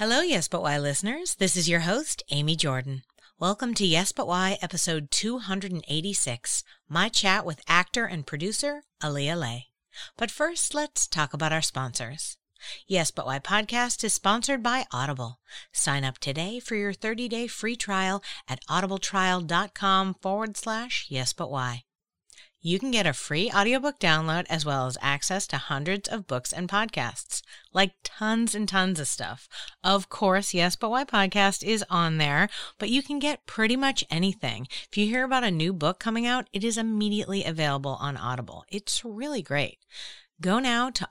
Hello, Yes But Why listeners. This is your host, Amy Jordan. Welcome to Yes But Why, episode 286, my chat with actor and producer, Aaliyah Lay. But first, let's talk about our sponsors. Yes But Why podcast is sponsored by Audible. Sign up today for your 30-day free trial at audibletrial.com/yesbutwhy. You can get a free audiobook download as well as access to hundreds of books and podcasts, like tons and tons of stuff. Of course, Yes But Why podcast is on there, but you can get pretty much anything. If you hear about a new book coming out, it is immediately available on Audible. It's really great. Go now to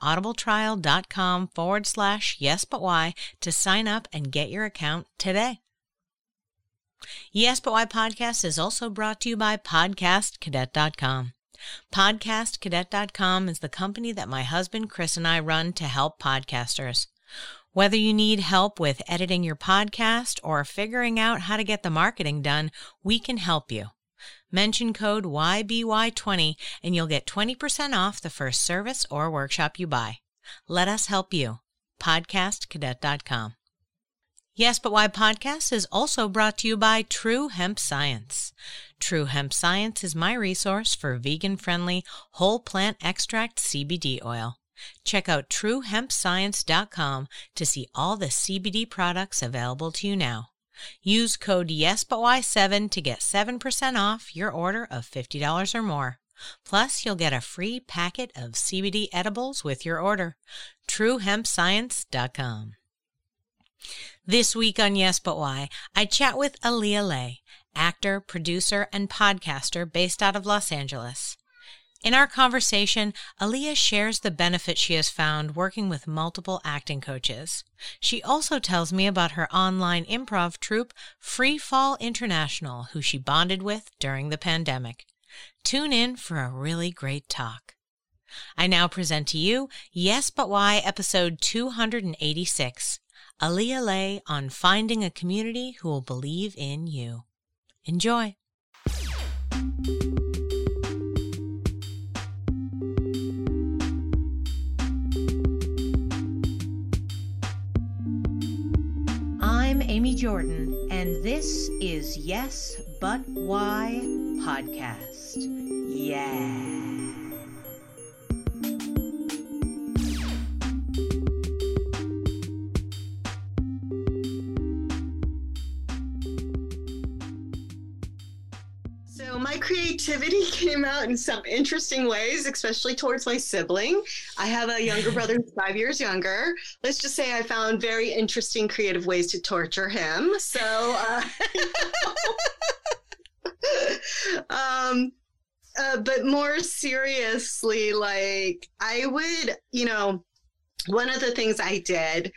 audibletrial.com/yesbutwhy to sign up and get your account today. Yes But Why podcast is also brought to you by podcastcadet.com. Podcastcadet.com is the company that my husband Chris and I run to help podcasters. Whether you need help with editing your podcast or figuring out how to get the marketing done, we can help you. Mention code YBY20 and you'll get 20% off the first service or workshop you buy. Let us help you. Podcastcadet.com. Yes But Why podcast is also brought to you by True Hemp Science. True Hemp Science is my resource for vegan-friendly whole plant extract CBD oil. Check out truehempscience.com to see all the CBD products available to you now. Use code YesButWhy7 to get 7% off your order of $50 or more. Plus, you'll get a free packet of CBD edibles with your order. truehempscience.com. This week on Yes But Why, I chat with Aaliyah Lay, actor, producer, and podcaster based out of Los Angeles. In our conversation, Aaliyah shares the benefit she has found working with multiple acting coaches. She also tells me about her online improv troupe, Free Fall International, who she bonded with during the pandemic. Tune in for a really great talk. I now present to you Yes But Why, episode 286. Aaliyah Lay on finding a community who will believe in you. Enjoy. I'm Amy Jordan, and this is Yes But Why podcast. Yeah. My creativity came out in some interesting ways, especially towards my sibling. I have a younger brother who's 5 years younger. Let's just say I found very interesting creative ways to torture him. So, but more seriously, like I would, one of the things I did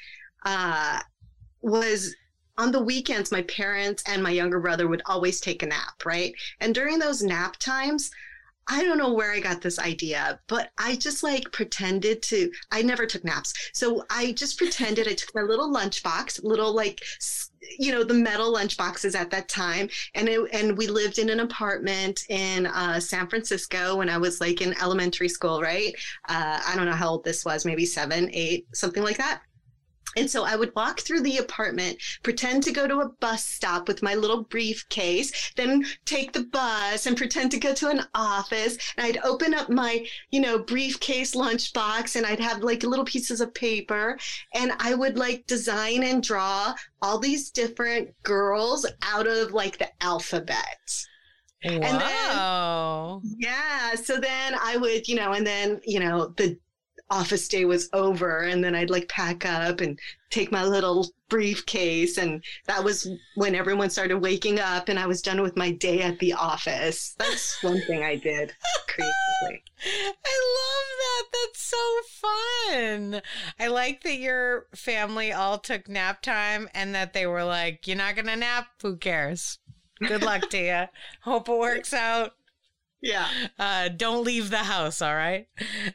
was on the weekends, my parents and my younger brother would always take a nap, right? And during those nap times, I don't know where I got this idea, but I just I never took naps. So I just pretended I took my little lunchbox, the metal lunch boxes at that time. And we lived in an apartment in San Francisco when I was like in elementary school, right? I don't know how old this was, maybe 7, 8, something like that. And so I would walk through the apartment, pretend to go to a bus stop with my little briefcase, then take the bus and pretend to go to an office. And I'd open up my, briefcase lunchbox and I'd have like little pieces of paper and I would like design and draw all these different girls out of like the alphabet. Wow. And then, so then I would, the office day was over and then I'd like pack up and take my little briefcase, and that was when everyone started waking up and I was done with my day at the office. That's one thing I did creatively. I love that. That's so fun. I like that your family all took nap time and that they were like, you're not gonna nap, who cares? Good luck to you. Hope it works out. Yeah. Don't leave the house, all right?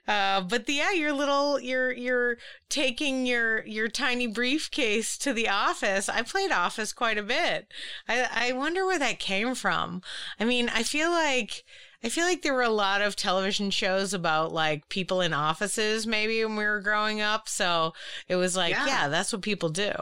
You're taking your tiny briefcase to the office. I played Office quite a bit. I wonder where that came from. I mean, I feel like there were a lot of television shows about like people in offices maybe when we were growing up. So it was like, yeah that's what people do.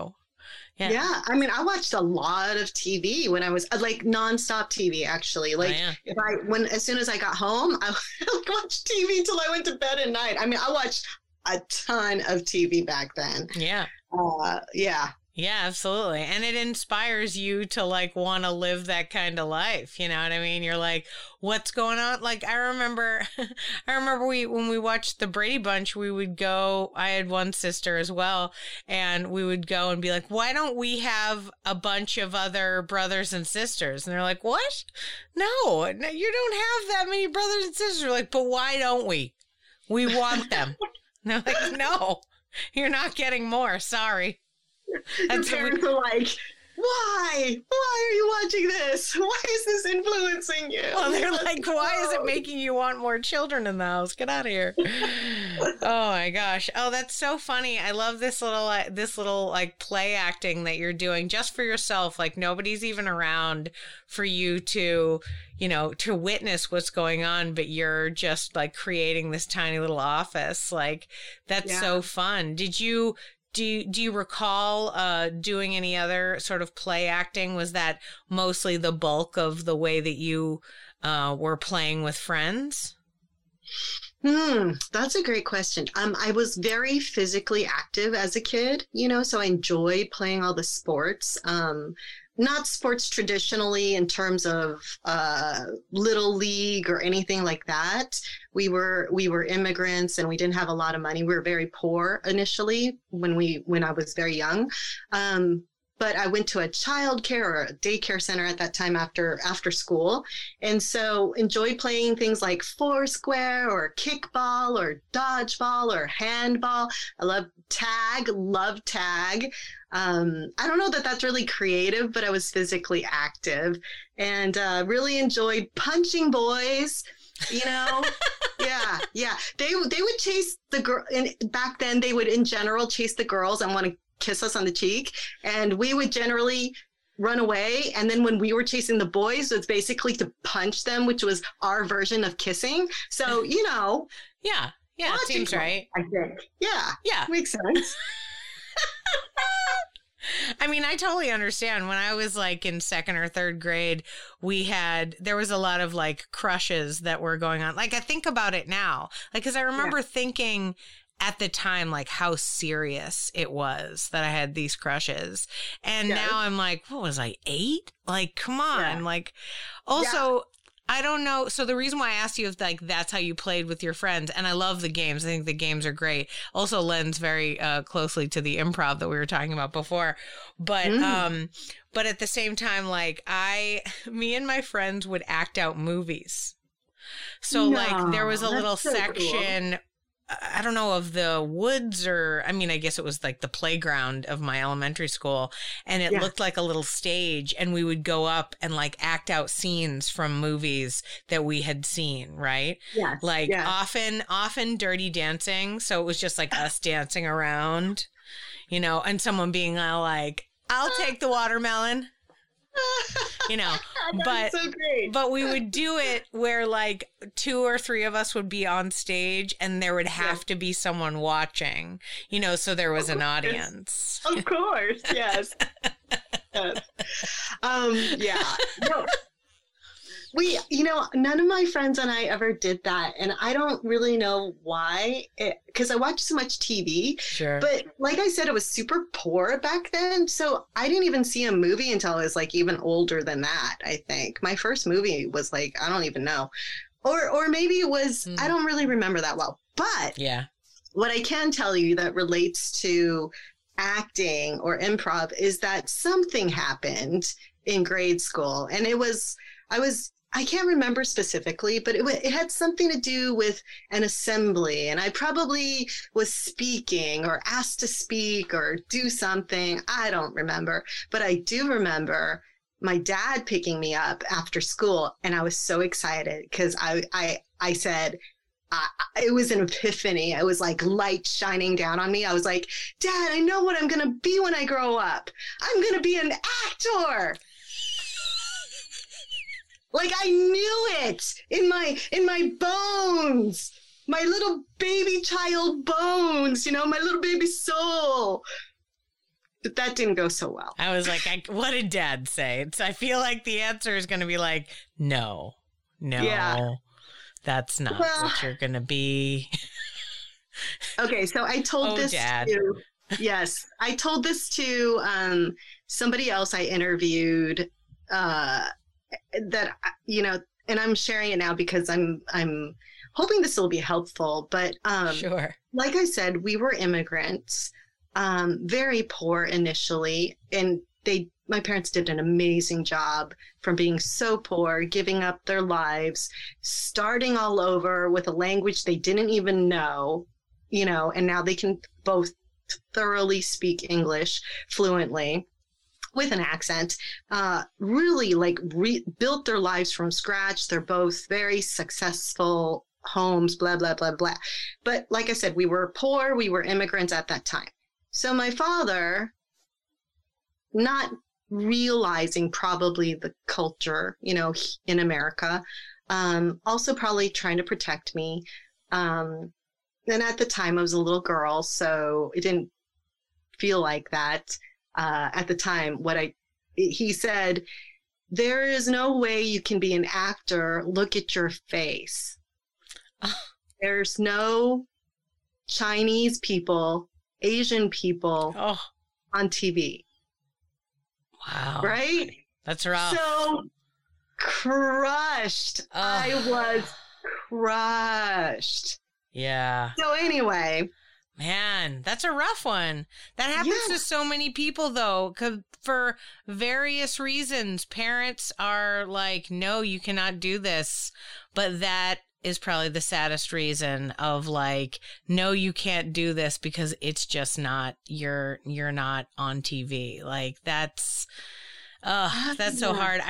Yeah. I mean, I watched a lot of TV when I was like nonstop TV, actually. Like as soon as I got home, I would watch TV till I went to bed at night. I mean, I watched a ton of TV back then. Yeah. Yeah. Yeah, absolutely. And it inspires you to like want to live that kind of life. You know what I mean? You're like, what's going on? Like, I remember when we watched the Brady Bunch, we would go, I had one sister as well, and we would go and be like, why don't we have a bunch of other brothers and sisters? And they're like, what? No, you don't have that many brothers and sisters. We're like, but why don't we? We want them. And they're like, no, you're not getting more. Sorry. Your parents are like, why? Why are you watching this? Why is this influencing you? Well, they're like, why is it making you want more children in the house? Get out of here. Oh my gosh. Oh, that's so funny. I love this little like play acting that you're doing just for yourself. Like nobody's even around for you to, you know, to witness what's going on, but you're just like creating this tiny little office. Like that's so fun. Do you recall doing any other sort of play acting? Was that mostly the bulk of the way that you were playing with friends? That's a great question. I was very physically active as a kid, you know, so I enjoyed playing all the sports. Not sports traditionally in terms of little league or anything like that. We were immigrants and we didn't have a lot of money. We were very poor initially when I was very young. But I went to a childcare or a daycare center at that time after school. And so enjoyed playing things like foursquare or kickball or dodgeball or handball. I love tag. I don't know that that's really creative, but I was physically active and really enjoyed punching boys. You know, yeah. They would chase the girl, and back then they would in general chase the girls and want to kiss us on the cheek, and we would generally run away. And then when we were chasing the boys, it's basically to punch them, which was our version of kissing. So you know, yeah, it seems right. I think, yeah, makes sense. I mean, I totally understand. When I was like in second or third grade, there was a lot of like crushes that were going on. Like I think about it now, like, cause I remember thinking at the time, like how serious it was that I had these crushes. And now I'm like, what was I, 8? Like, come on. Like also, I don't know. So the reason why I asked you if like that's how you played with your friends, and I love the games. I think the games are great. Also lends very closely to the improv that we were talking about before. But at the same time, like me and my friends would act out movies. So like there was a little section. Cool. I don't know, of the woods or, I mean, I guess it was like the playground of my elementary school, and it looked like a little stage, and we would go up and like act out scenes from movies that we had seen, right? Yeah. Like often Dirty Dancing. So it was just like us dancing around, you know, and someone being like, I'll take the watermelon. You know, but we would do it where like 2 or 3 of us would be on stage and there would have to be someone watching, you know, so there was an audience. Of course. Yes. No. None of my friends and I ever did that. And I don't really know why, because I watched so much TV. Sure. But like I said, it was super poor back then. So I didn't even see a movie until I was like even older than that, I think. My first movie was like, I don't even know. Or maybe it was, I don't really remember that well. But what I can tell you that relates to acting or improv is that something happened in grade school. And I can't remember specifically, but it had something to do with an assembly. And I probably was speaking or asked to speak or do something. I don't remember. But I do remember my dad picking me up after school. And I was so excited because I said, it was an epiphany. It was like light shining down on me. I was like, Dad, I know what I'm going to be when I grow up. I'm going to be an actor. Like I knew it in my bones, my little baby child bones, you know, my little baby soul. but that didn't go so well. I was like, what did Dad say? I feel like the answer is going to be like, no, that's not what you're going to be. Okay, so I told this Dad. I told this to somebody else I interviewed that, you know, and I'm sharing it now because I'm hoping this will be helpful. But sure. Like I said, we were immigrants, very poor initially, and my parents did an amazing job from being so poor, giving up their lives, starting all over with a language they didn't even know, you know, and now they can both thoroughly speak English fluently with an accent, really like built their lives from scratch. They're both very successful homes, blah, blah, blah, blah. But like I said, we were poor. We were immigrants at that time. So my father, not realizing probably the culture, you know, in America, also probably trying to protect me. And at the time I was a little girl, so it didn't feel like that. At the time, he said, there is no way you can be an actor. Look at your face. There's no Chinese people, Asian people on TV. Wow. Right? That's rough. So crushed. I was crushed. Yeah. So anyway. Man, that's a rough one. That happens to so many people, though, 'cause for various reasons. Parents are like, no, you cannot do this. But that is probably the saddest reason of like, no, you can't do this because it's just not, you're not on TV. Like that's so hard.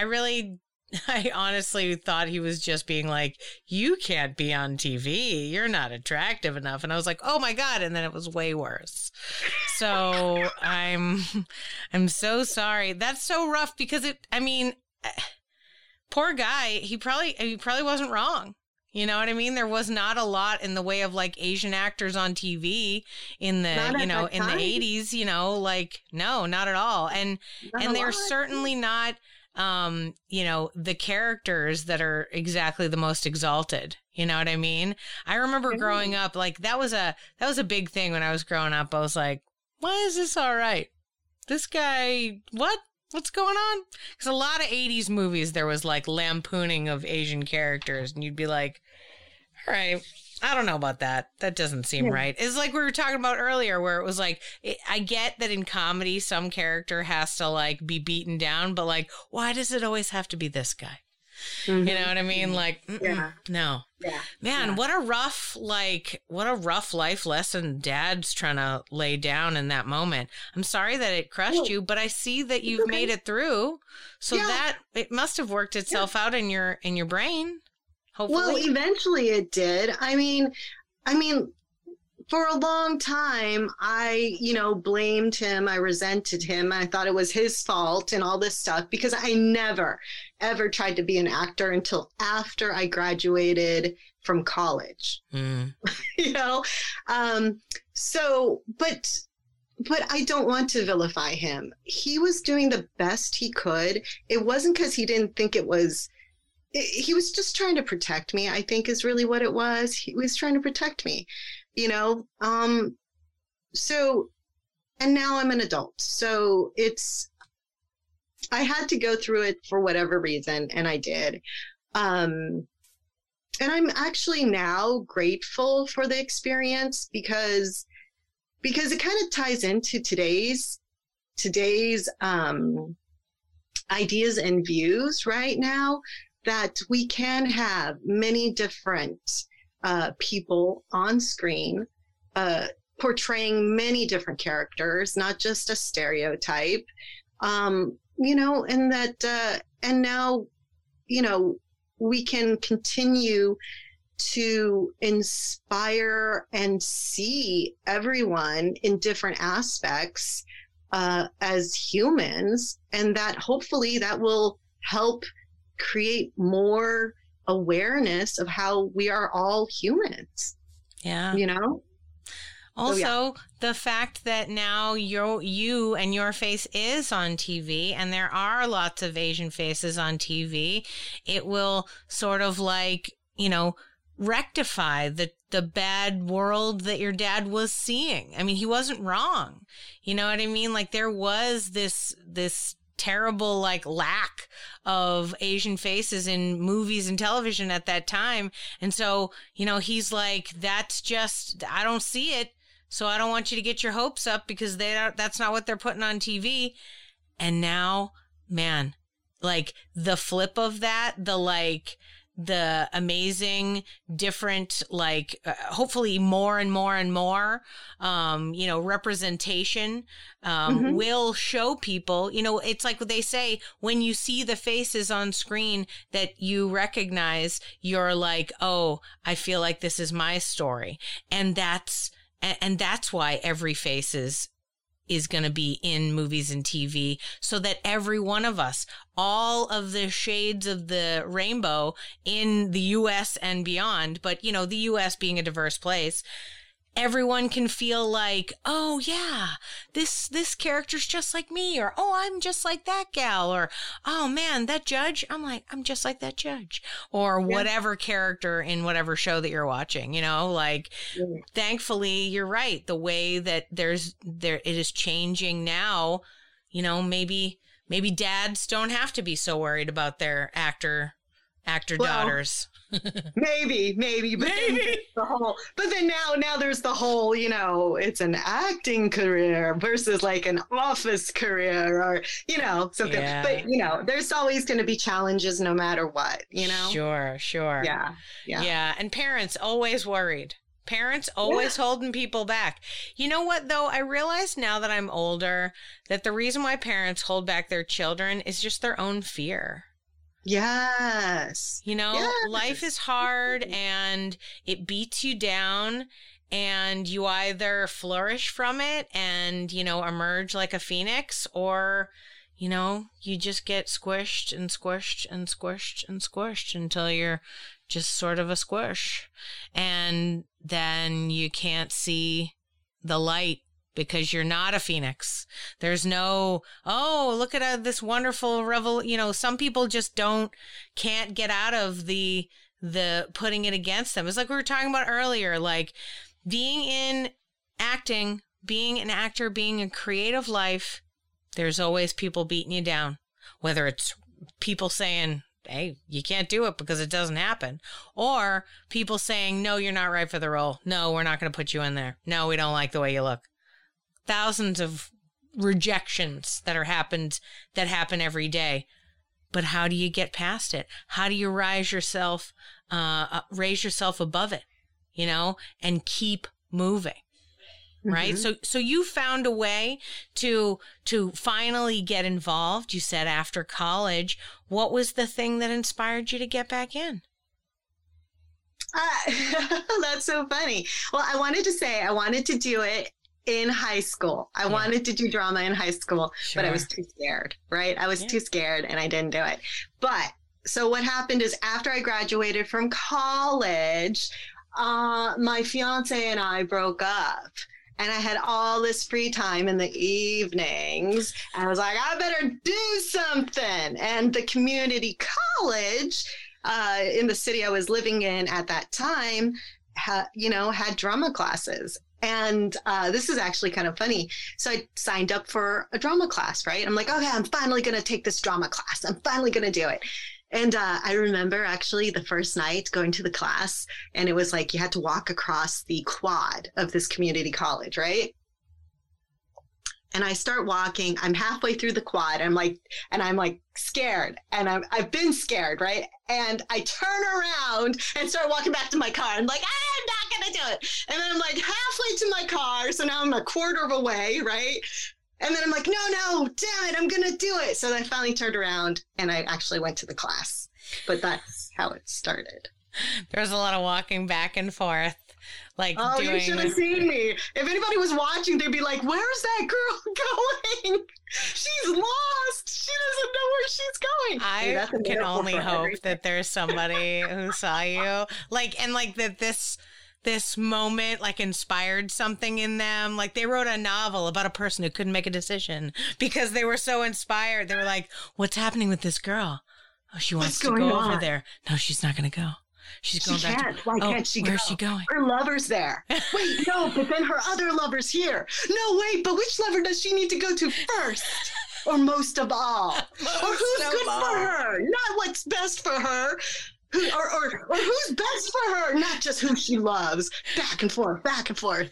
I honestly thought he was just being like, you can't be on TV. You're not attractive enough. And I was like, oh my God. And then it was way worse. So I'm so sorry. That's so rough because poor guy, he probably wasn't wrong. You know what I mean? There was not a lot in the way of like Asian actors on TV in the, in the 80s, you know, like, no, not at all. And they're certainly not, the characters that are exactly the most exalted. You know what I mean? I remember growing up, like that was a big thing when I was growing up. I was like, why is this all right? This guy, what's going on? Because a lot of 80s movies, there was like lampooning of Asian characters and you'd be like, all right, I don't know about that. That doesn't seem right. It's like we were talking about earlier where it was like, I get that in comedy, some character has to like be beaten down, but like, why does it always have to be this guy? Mm-hmm. You know what I mean? Like, no. Yeah. Man, what a rough life lesson Dad's trying to lay down in that moment. I'm sorry that it crushed you, but I see that you've made it through. So that it must have worked itself out in your brain. Hopefully. Well, eventually it did. I mean, for a long time, I, blamed him. I resented him. I thought it was his fault and all this stuff because I never, ever tried to be an actor until after I graduated from college. But I don't want to vilify him. He was doing the best he could. It wasn't because he didn't think he was just trying to protect me, I think is really what it was. He was trying to protect me. So, and now I'm an adult. So I had to go through it for whatever reason, and I did. And I'm actually now grateful for the experience because it kind of ties into today's ideas and views right now that we can have many different people on screen, portraying many different characters, not just a stereotype, and that, and now, we can continue to inspire and see everyone in different aspects, as humans, and that hopefully that will help create more awareness of how we are all humans. Yeah. Also, the fact that now you and your face is on TV, and there are lots of Asian faces on TV, it will sort of like, rectify the bad world that your dad was seeing. I mean, he wasn't wrong. You know what I mean? Like, there was this terrible, like, lack of Asian faces in movies and television at that time. And so, he's like, I don't see it. So I don't want you to get your hopes up, because that's not what they're putting on TV. And now, man, like, the flip of that, the amazing, different, like, hopefully more and more and more, representation, will show people, it's like what they say, when you see the faces on screen that you recognize, you're like, oh, I feel like this is my story. And that's why every face is going to be in movies and TV, so that every one of us, all of the shades of the rainbow in the US and beyond, but, the US being a diverse place, everyone can feel like, oh yeah, this character's just like me, or, oh, I'm just like that gal, or, oh man, that judge, I'm just like that judge, or whatever character in whatever show that you're watching, Thankfully, you're right. The way that it is changing now, maybe dads don't have to be so worried about their actor daughters. Maybe, but then now there's the whole, it's an acting career versus like an office career, or, something. Yeah. But, there's always going to be challenges no matter what, Sure. Yeah. And parents always worried. Parents always holding people back. You know what, though? I realize now that I'm older that the reason why parents hold back their children is just their own fear. Yes. Life is hard and it beats you down, and you either flourish from it and, emerge like a phoenix, or, you just get squished and squished and squished and squished until you're just sort of a squish. And then you can't see the light, because you're not a phoenix. There's no, oh, look at this wonderful some people just can't get out of the putting it against them. It's like we were talking about earlier, like being in acting, being an actor, being a creative life, there's always people beating you down, whether it's people saying, hey, you can't do it because it doesn't happen, or people saying, no, you're not right for the role. No, we're not going to put you in there. No, we don't like the way you look. Thousands of rejections that happen every day. But how do you get past it? How do you raise yourself above it, and keep moving? Right. So you found a way to finally get involved. You said after college. What was the thing that inspired you to get back in? That's so funny. Well, I wanted to do it in high school. I wanted to do drama in high school, but I was too scared, right? I was too scared and I didn't do it. But so what happened is, after I graduated from college, my fiance and I broke up. And I had all this free time in the evenings. And I was like, I better do something. And the community college in the city I was living in at that time, had drama classes. And this is actually kind of funny. So I signed up for a drama class, right? I'm like, okay, I'm finally going to take this drama class. I'm finally going to do it. And I remember actually the first night going to the class, and it was like you had to walk across the quad of this community college, right? And I start walking. I'm halfway through the quad. I'm like scared, and I've been scared, right? And I turn around and start walking back to my car. I'm like, I'm not going to do it. And then I'm like halfway to my car, so now I'm a quarter of a way, right? And then I'm like, no, damn it, I'm going to do it. So then I finally turned around and I actually went to the class. But that's how it started. There was a lot of walking back and forth. You should have seen me. If anybody was watching, they'd be like, where's that girl going? She's lost. She doesn't know where she's going. I can only hope that there's somebody who saw you. That this this moment like inspired something in them. Like they wrote a novel about a person who couldn't make a decision because they were so inspired. They were like, what's happening with this girl? Oh, she wants to go over there. No, she's not going to go. She's going back. Why can't she go? Where's she going? Her lover's there. Wait, no, but then her other lover's here. No, wait, but which lover does she need to go to first? Or most of all? Or who's good for her? Not what's best for her. Or who's best for her? Not just who she loves. Back and forth, back and forth.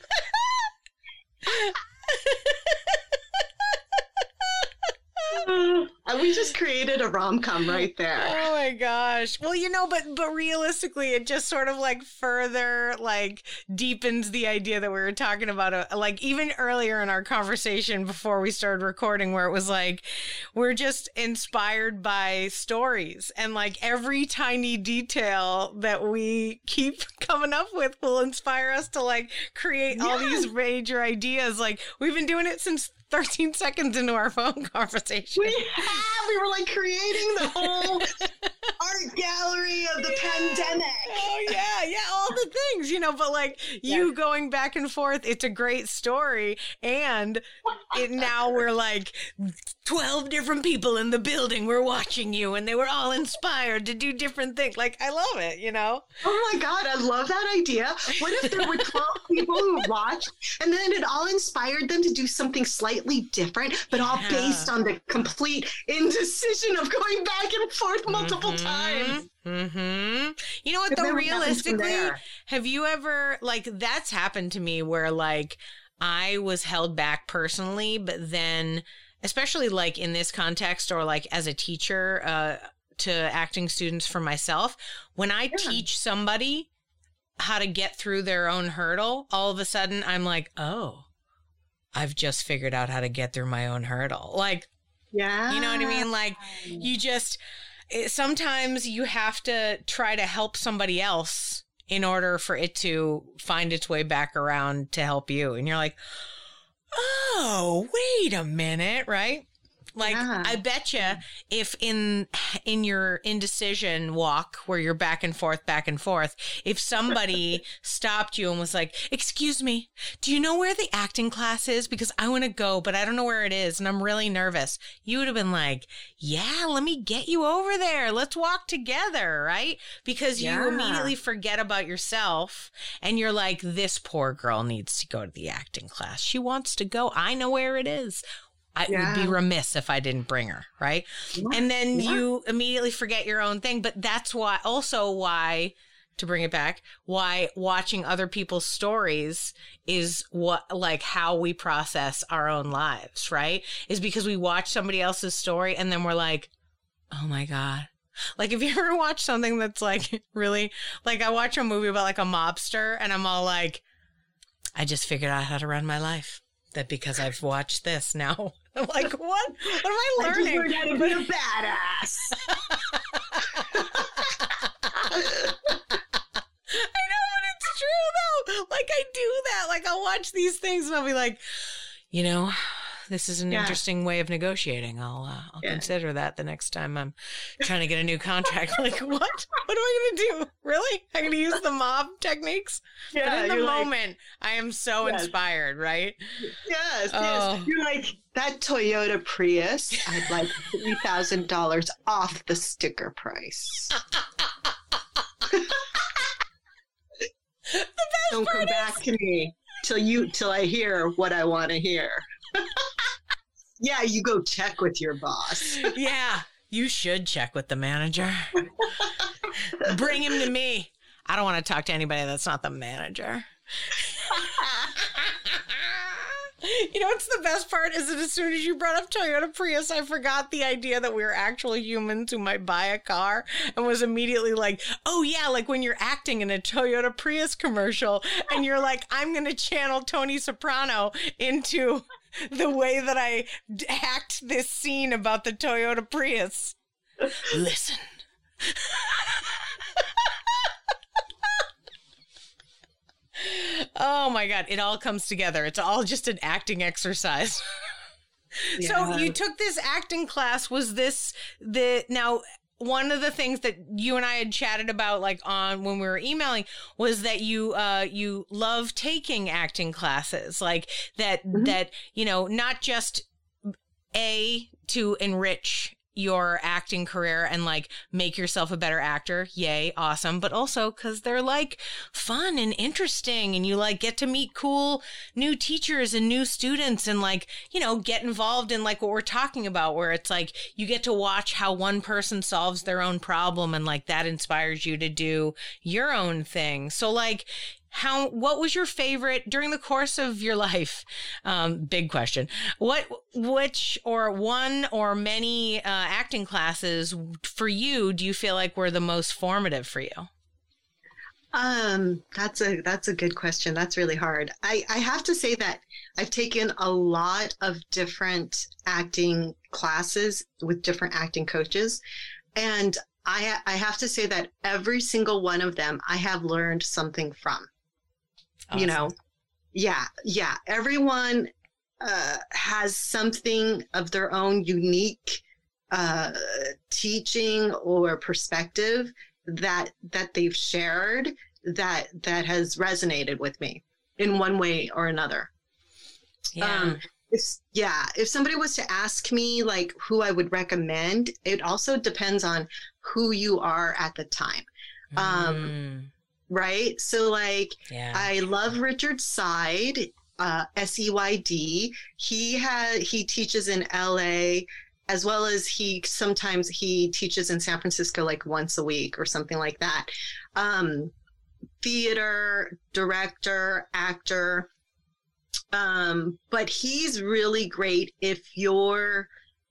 We just created a rom-com right there. Oh my gosh. Well, but realistically, it just sort of like further like deepens the idea that we were talking about, like even earlier in our conversation before we started recording, where it was like, we're just inspired by stories, and like every tiny detail that we keep coming up with will inspire us to like create all these major ideas. Like we've been doing it since 13 seconds into our phone conversation. We were like creating the whole art gallery of the pandemic. Oh yeah, all the things, but like you going back and forth, it's a great story. And now we're like 12 different people in the building were watching you, and they were all inspired to do different things. Like, I love it, Oh my God, I love that idea. What if there were 12 people who watched, and then it all inspired them to do something slightly different, but all based on the complete indecision of going back and forth multiple times? Mm-hmm. You know what, though, realistically, have you ever, like, that's happened to me where, like, I was held back personally, but then, especially, like, in this context or, like, as a teacher to acting students for myself, when I teach somebody how to get through their own hurdle, all of a sudden I'm like, oh, I've just figured out how to get through my own hurdle. Like, yeah, you know what I mean? Like, sometimes you have to try to help somebody else in order for it to find its way back around to help you. And you're like, oh, wait a minute, right? Like, I bet you if in your indecision walk where you're back and forth, if somebody stopped you and was like, excuse me, do you know where the acting class is? Because I want to go, but I don't know where it is. And I'm really nervous. You would have been like, yeah, let me get you over there. Let's walk together. Right? Because you immediately forget about yourself and you're like, this poor girl needs to go to the acting class. She wants to go. I know where it is. I would be remiss if I didn't bring her, right? Yeah. And then you immediately forget your own thing. But that's why, to bring it back, why watching other people's stories is how we process our own lives, right? Is because we watch somebody else's story and then we're like, oh my God. Like, if you ever watch something that's like really, like I watch a movie about like a mobster and I'm all like, I just figured out how to run my life. That because I've watched this now. I'm like, what? What am I learning? I just learned how to be a badass. I know, but it's true though. Like, I do that. Like, I'll watch these things and I'll be like, this is an interesting way of negotiating. I'll consider that the next time I'm trying to get a new contract. Like, what? What am I going to do? Really? I'm going to use the mob techniques? Yeah, but in the moment, I am so inspired, right? Yes, yes. You're like, that Toyota Prius, I'd like $3,000 off the sticker price. Don't come back to me till I hear what I want to hear. Yeah, you go check with your boss. Yeah, you should check with the manager. Bring him to me. I don't want to talk to anybody that's not the manager. You know what's the best part is that as soon as you brought up Toyota Prius, I forgot the idea that we were actual humans who might buy a car and was immediately like, oh yeah, like when you're acting in a Toyota Prius commercial and you're like, I'm going to channel Tony Soprano into the way that I act this scene about the Toyota Prius. Listen. Oh my God. It all comes together. It's all just an acting exercise. Yeah. So you took this acting class. Was this now one of the things that you and I had chatted about, like on when we were emailing, was that you love taking acting classes, like that, not just to enrich your acting career and like make yourself a better actor. Yay. Awesome. But also because they're like fun and interesting, and you like get to meet cool new teachers and new students, and like, get involved in like what we're talking about, where it's like you get to watch how one person solves their own problem, and like that inspires you to do your own thing. So like, what was your favorite during the course of your life? Big question. Which or one or many acting classes for you do you feel like were the most formative for you? That's a good question. That's really hard. I have to say that I've taken a lot of different acting classes with different acting coaches, and I have to say that every single one of them I have learned something from. Awesome. Yeah. Everyone has something of their own unique teaching or perspective that they've shared that has resonated with me in one way or another. Yeah. If somebody was to ask me like who I would recommend, it also depends on who you are at the time. Right. So like, I love Richard Seid, SEYD. He teaches in LA, as well as sometimes he teaches in San Francisco, like once a week or something like that. Theater, director, actor. But he's really great if you're,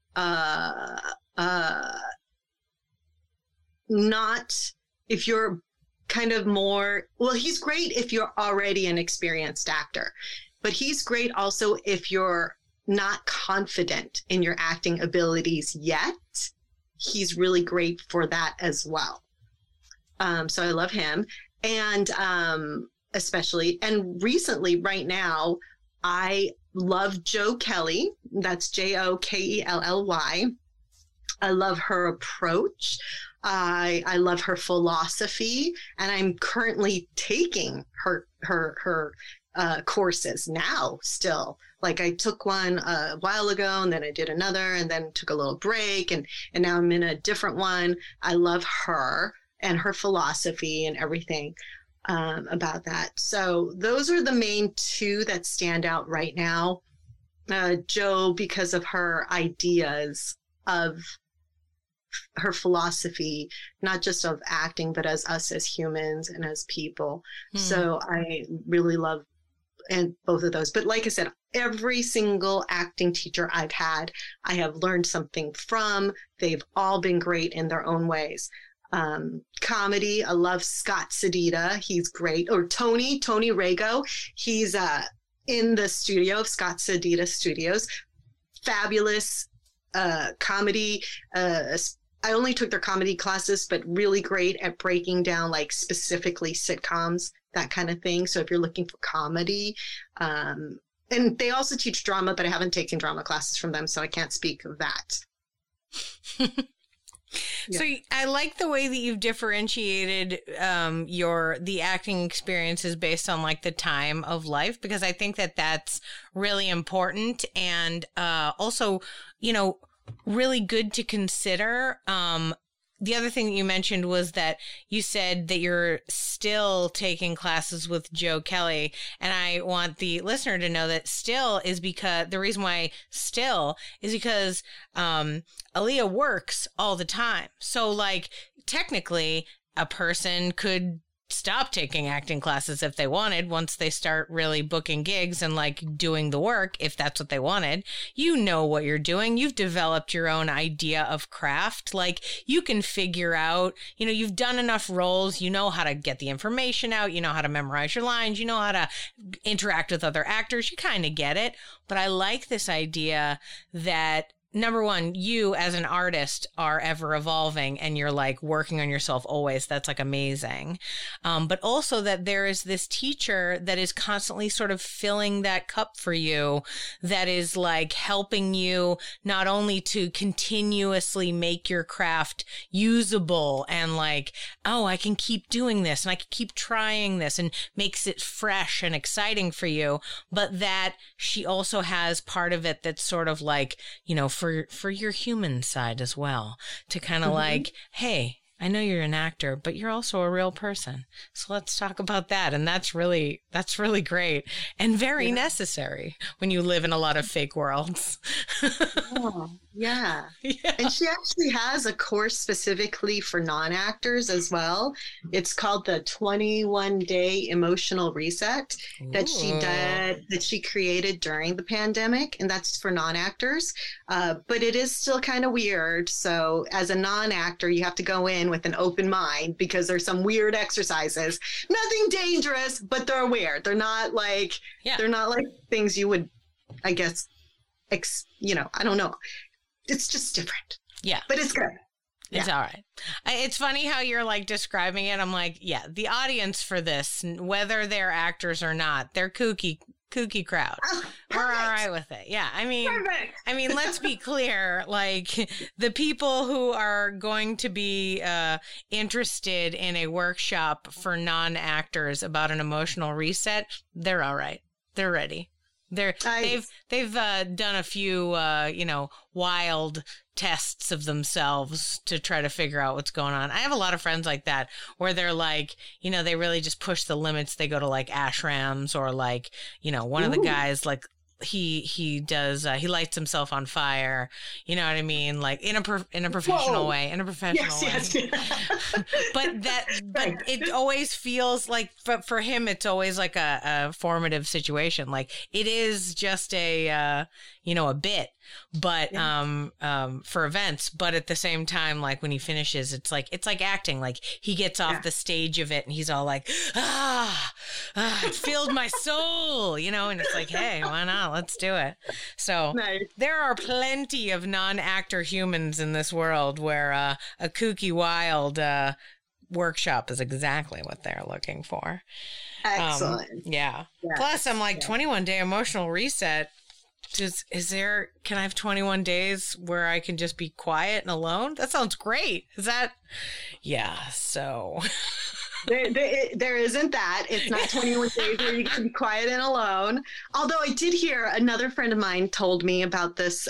if you're kind of more, well, he's great if you're already an experienced actor, but he's great also if you're not confident in your acting abilities yet. He's really great for that as well. So I love him. And especially, and recently right now, I love Jo Kelly. That's Jokelly. I love her approach. I love her philosophy, and I'm currently taking her courses now still. Like I took one a while ago, and then I did another, and then took a little break, and now I'm in a different one. I love her and her philosophy and everything about that. So those are the main two that stand out right now. Jo, because of her ideas of her philosophy, not just of acting, but as us as humans and as people. So I really love both of those. But like I said, every single acting teacher I've had, I have learned something from. They've all been great in their own ways. Comedy, I love Scott Sedita. He's great. Or Tony Rago. He's in the studio of Scott Sedita Studios. Fabulous comedy. I only took their comedy classes, but really great at breaking down like specifically sitcoms, that kind of thing. So if you're looking for comedy, and they also teach drama, but I haven't taken drama classes from them, so I can't speak of that. So I like the way that you've differentiated the acting experiences based on like the time of life, because I think that that's really important, and also, really good to consider. The other thing that you mentioned was that you said that you're still taking classes with Jo Kelly. And I want the listener to know that the reason why still is because Aaliyah works all the time. So like technically a person could stop taking acting classes if they wanted, once they start really booking gigs and like doing the work, if that's what they wanted. You know what you're doing. You've developed your own idea of craft. Like you can figure out, you've done enough roles. You know how to get the information out. You know how to memorize your lines. You know how to interact with other actors. You kind of get it. But I like this idea that number one, you as an artist are ever evolving and you're like working on yourself always. That's like amazing. But also that there is this teacher that is constantly sort of filling that cup for you, that is like helping you not only to continuously make your craft usable and like, oh, I can keep doing this and I can keep trying this, and makes it fresh and exciting for you, but that she also has part of it that's sort of like, for your human side as well, to kind of like, hey, I know you're an actor, but you're also a real person. So let's talk about that. And that's really great and very necessary when you live in a lot of fake worlds. Yeah. And she actually has a course specifically for non-actors as well. It's called the 21-day emotional reset that she created during the pandemic. And that's for non-actors. But it is still kind of weird. So as a non-actor, you have to go in with an open mind because there's some weird exercises. Nothing dangerous, but they're weird. They're not like things you would, I guess, I don't know. It's just different. Yeah. But it's good. It's all right. It's funny how you're like describing it. I'm like, yeah, the audience for this, whether they're actors or not, they're kooky crowd. We're all right with it. Yeah. I mean, let's be clear. Like the people who are going to be interested in a workshop for non-actors about an emotional reset, they're all right. They're ready. They've done a few, wild tests of themselves to try to figure out what's going on. I have a lot of friends like that where they're like, they really just push the limits. They go to like ashrams or like, one of the guys like he does he lights himself on fire, you know what I mean, like in a professional way, way. Yes. but it always feels like for him it's always like a formative situation. Like it is just a bit, but for events, but at the same time, like when he finishes, it's like acting. Like he gets off the stage of it and he's all like, it filled my soul, and it's like, hey, why not? Let's do it. So There are plenty of non-actor humans in this world where a kooky wild workshop is exactly what they're looking for. Excellent. Yeah. Plus I'm like 21-day emotional reset. Can I have 21 days where I can just be quiet and alone? That sounds great. Is that? Yeah. So there isn't that. It's not 21 days where you can be quiet and alone. Although I did hear another friend of mine told me about this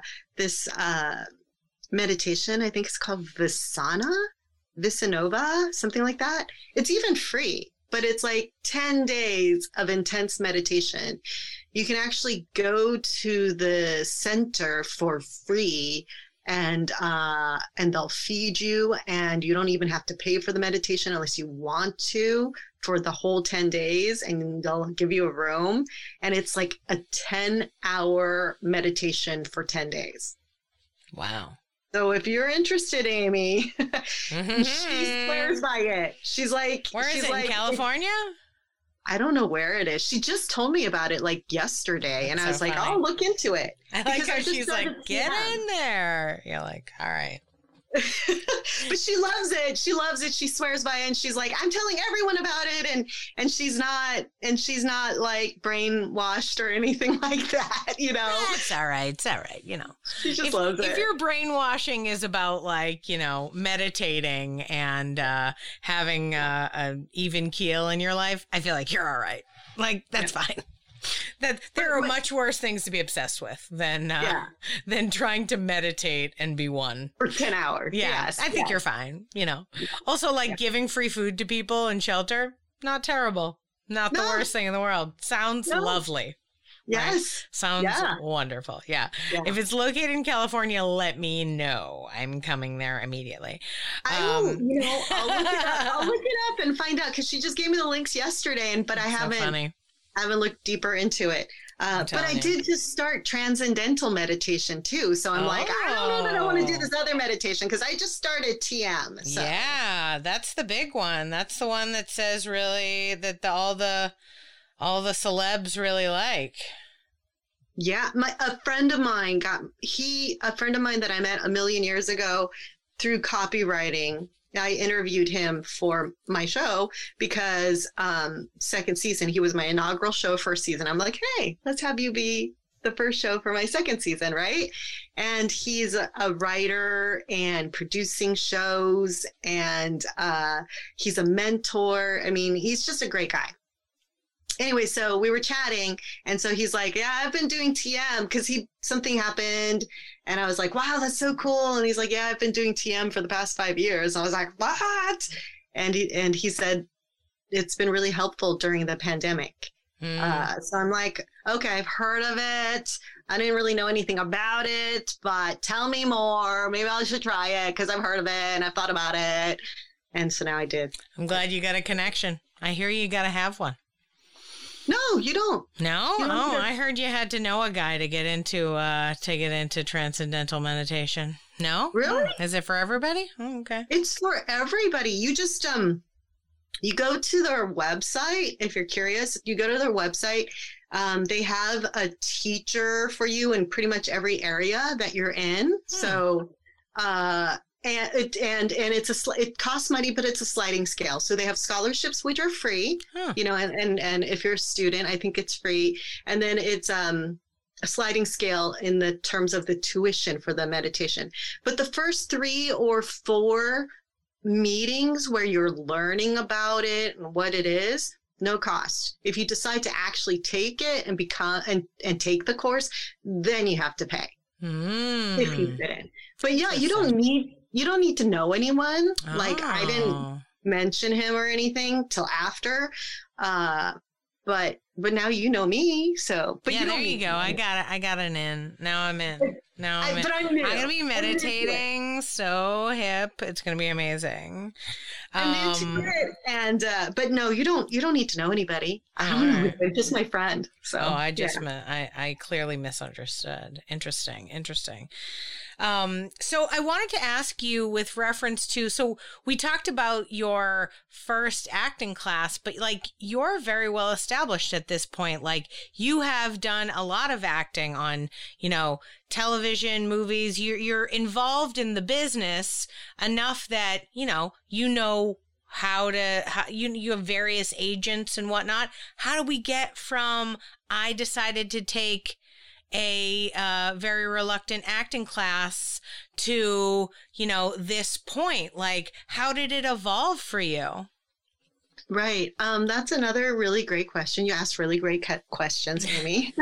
meditation. I think it's called Visanova, something like that. It's even free, but it's like 10 days of intense meditation. You can actually go to the center for free and they'll feed you, and you don't even have to pay for the meditation unless you want to for the whole 10 days, and they'll give you a room, and it's like a 10-hour meditation for 10 days. Wow. So if you're interested, Amy, she swears by it. She's like, where is it, in California? I don't know where it is. She just told me about it like yesterday. And I was like, oh, look into it. I like how she's like, get in there. You're like, all right. But she loves it. She loves it. She swears by it. And she's like, I'm telling everyone about it. And she's not like brainwashed or anything like that, It's all right. It's all right. She just loves it. If your brainwashing is about like, meditating and having an even keel in your life, I feel like you're all right. Like, that's fine. That there are much worse things to be obsessed with than trying to meditate and be one for 10 hours. Yes, I think you're fine. Also, like giving free food to people and shelter, not terrible, not the worst thing in the world. Sounds lovely. Yes, right? Sounds wonderful. Yeah. If it's located in California, let me know. I'm coming there immediately. I'll look it up and find out, because she just gave me the links yesterday, but I haven't looked deeper into it. But I did just start transcendental meditation too. So I'm like, I don't know that I want to do this other meditation, because I just started TM. So. Yeah, that's the big one. That's the one that says really that all the celebs really like. Yeah, a friend of mine that I met a million years ago through copywriting. I interviewed him for my show because second season, he was my inaugural show first season. I'm like, hey, let's have you be the first show for my second season, right? And he's a writer and producing shows, and he's a mentor. I mean, he's just a great guy. Anyway, so we were chatting, and so he's like, yeah, I've been doing TM because something happened. And I was like, wow, that's so cool. And he's like, yeah, I've been doing TM for the past 5 years. And I was like, what? And he said, it's been really helpful during the pandemic. So I'm like, okay, I've heard of it. I didn't really know anything about it, but tell me more. Maybe I should try it because I've heard of it and I've thought about it. And so now I did. I'm glad you got a connection. I hear you got to have one. No, you don't. No? I heard you had to know a guy to get into transcendental meditation. No? Really? Is it for everybody? Oh, okay. It's for everybody. You just you go to their website if you're curious. You go to their website. They have a teacher for you in pretty much every area that you're in. So and it costs money, but it's a sliding scale. So they have scholarships, which are free, you know, and if you're a student, I think it's free. And then it's a sliding scale in the terms of the tuition for the meditation. But the first 3 or 4 meetings where you're learning about it and what it is, no cost. If you decide to actually take it and become and take the course, then you have to pay if you fit in. But yeah, you don't need to know anyone. Like I didn't mention him or anything till after. But now you know me. So, but yeah, there you go. I got an in. Now I'm in. I'm going to be meditating. So hip. It's going to be amazing. I'm into it. And, but no, you don't need to know anybody. I don't know. They're just my friend. So, I clearly misunderstood. Interesting. So I wanted to ask you with reference to, so we talked about your first acting class, but like you're very well established at this point. Like you have done a lot of acting on, you know, television, movies. You're involved in the business enough that, you know how you have various agents and whatnot. How do we get from I decided to take a very reluctant acting class to, you know, this point? Like, how did it evolve for you? Right. That's another really great question. You asked really great questions, Amy.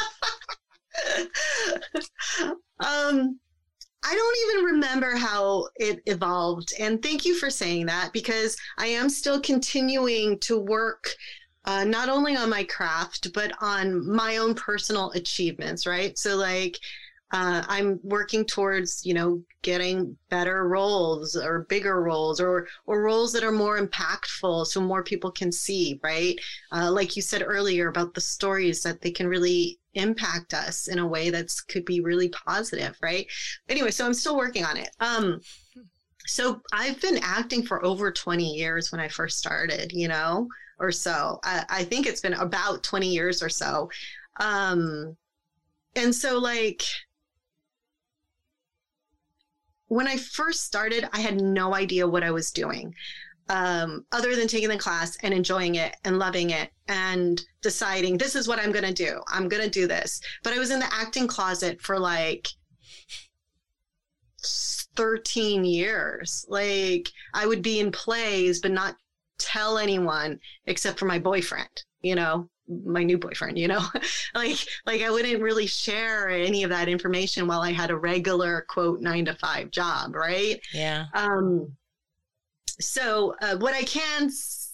I don't even remember how it evolved. And thank you for saying that, because I am still continuing to work not only on my craft, but on my own personal achievements, right? So like, I'm working towards, you know, getting better roles or bigger roles or roles that are more impactful so more people can see, right? Like you said earlier about the stories that they can really impact us in a way that could be really positive, right? Anyway, so I'm still working on it. So I've been acting for over 20 years when I first started, you know, or so. I think it's been about 20 years or so. And so like, when I first started, I had no idea what I was doing, other than taking the class and enjoying it and loving it and deciding this is what I'm going to do. I'm going to do this. But I was in the acting closet for like 13 years. Like I would be in plays, but not tell anyone except for my boyfriend, you know, my new boyfriend, you know, like I wouldn't really share any of that information while I had a regular quote 9-to-5 job. Right. Yeah. So what I can,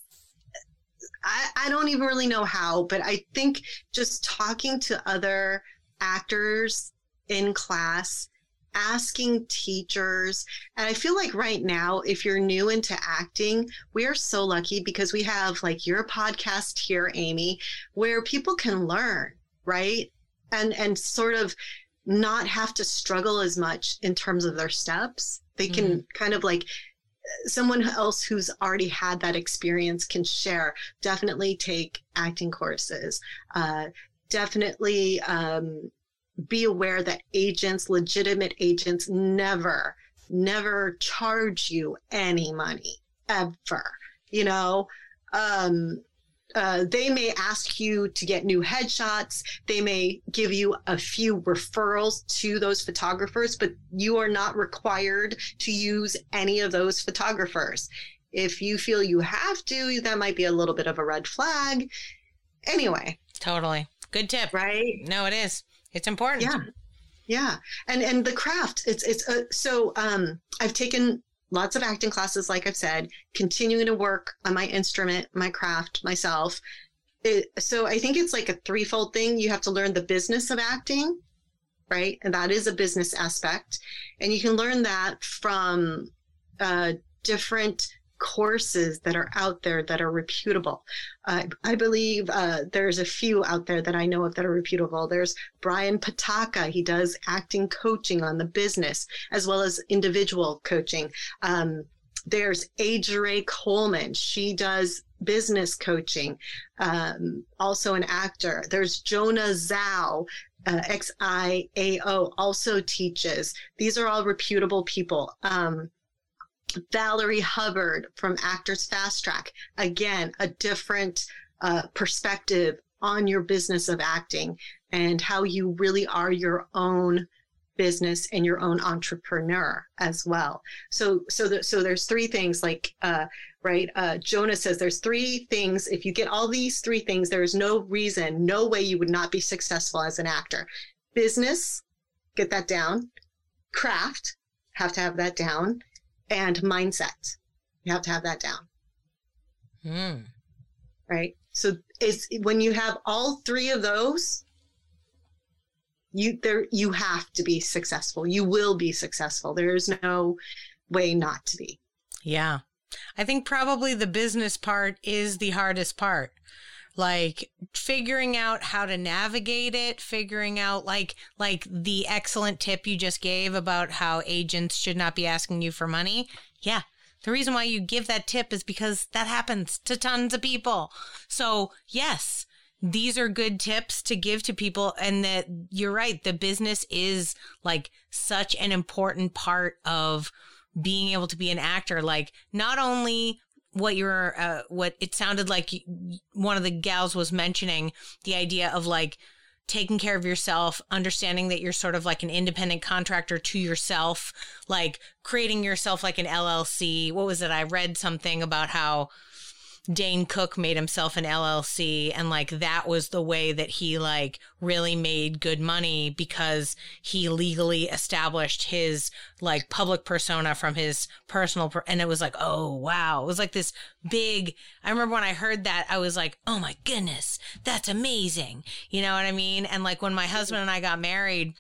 I don't even really know how, but I think just talking to other actors in class, asking teachers. And I feel like right now, if you're new into acting, we are so lucky because we have like your podcast here, Amy, where people can learn, right? And sort of not have to struggle as much in terms of their steps. They can kind of like someone else who's already had that experience can share. Definitely take acting courses. definitely be aware that legitimate agents never charge you any money ever. They may ask you to get new headshots. They may give you a few referrals to those photographers, but you are not required to use any of those photographers. If you feel you have to, that might be a little bit of a red flag. Anyway. Totally. Good tip. Right? No, it is. It's important. Yeah. Yeah. And the craft, I've taken lots of acting classes, like I've said, continuing to work on my instrument, my craft, myself. So I think it's like a threefold thing. You have to learn the business of acting, right? And that is a business aspect. And you can learn that from different courses that are out there that are reputable. I believe there's a few out there that I know of that are reputable. There's Brian Pataka. He does acting coaching on the business as well as individual coaching. There's Ajay Coleman. She does business coaching, also an actor. There's Jonah Zhao, XIAO, also teaches. These are all reputable people. Valerie Hubbard from Actors Fast Track. Again, a different perspective on your business of acting and how you really are your own business and your own entrepreneur as well. So there's three things Jonah says there's three things. If you get all these three things, there is no way you would not be successful as an actor. Business, get that down. Craft, have to have that down. And mindset, you have to have that down. Right? So when you have all three of those, you have to be successful. You will be successful. There is no way not to be. Yeah. I think probably the business part is the hardest part. Like figuring out how to navigate it, figuring out like the excellent tip you just gave about how agents should not be asking you for money. Yeah. The reason why you give that tip is because that happens to tons of people. So yes, these are good tips to give to people. And that you're right. The business is like such an important part of being able to be an actor. Like not only what it sounded like one of the gals was mentioning, the idea of like taking care of yourself, understanding that you're sort of like an independent contractor to yourself, like creating yourself like an LLC. What was it? I read something about how Dane Cook made himself an LLC, and like that was the way that he like really made good money because he legally established his like public persona from his personal and it was like, oh wow, it was like this big. I remember when I heard that, I was like, oh my goodness, that's amazing. You know what I mean? And like when my husband and I got married,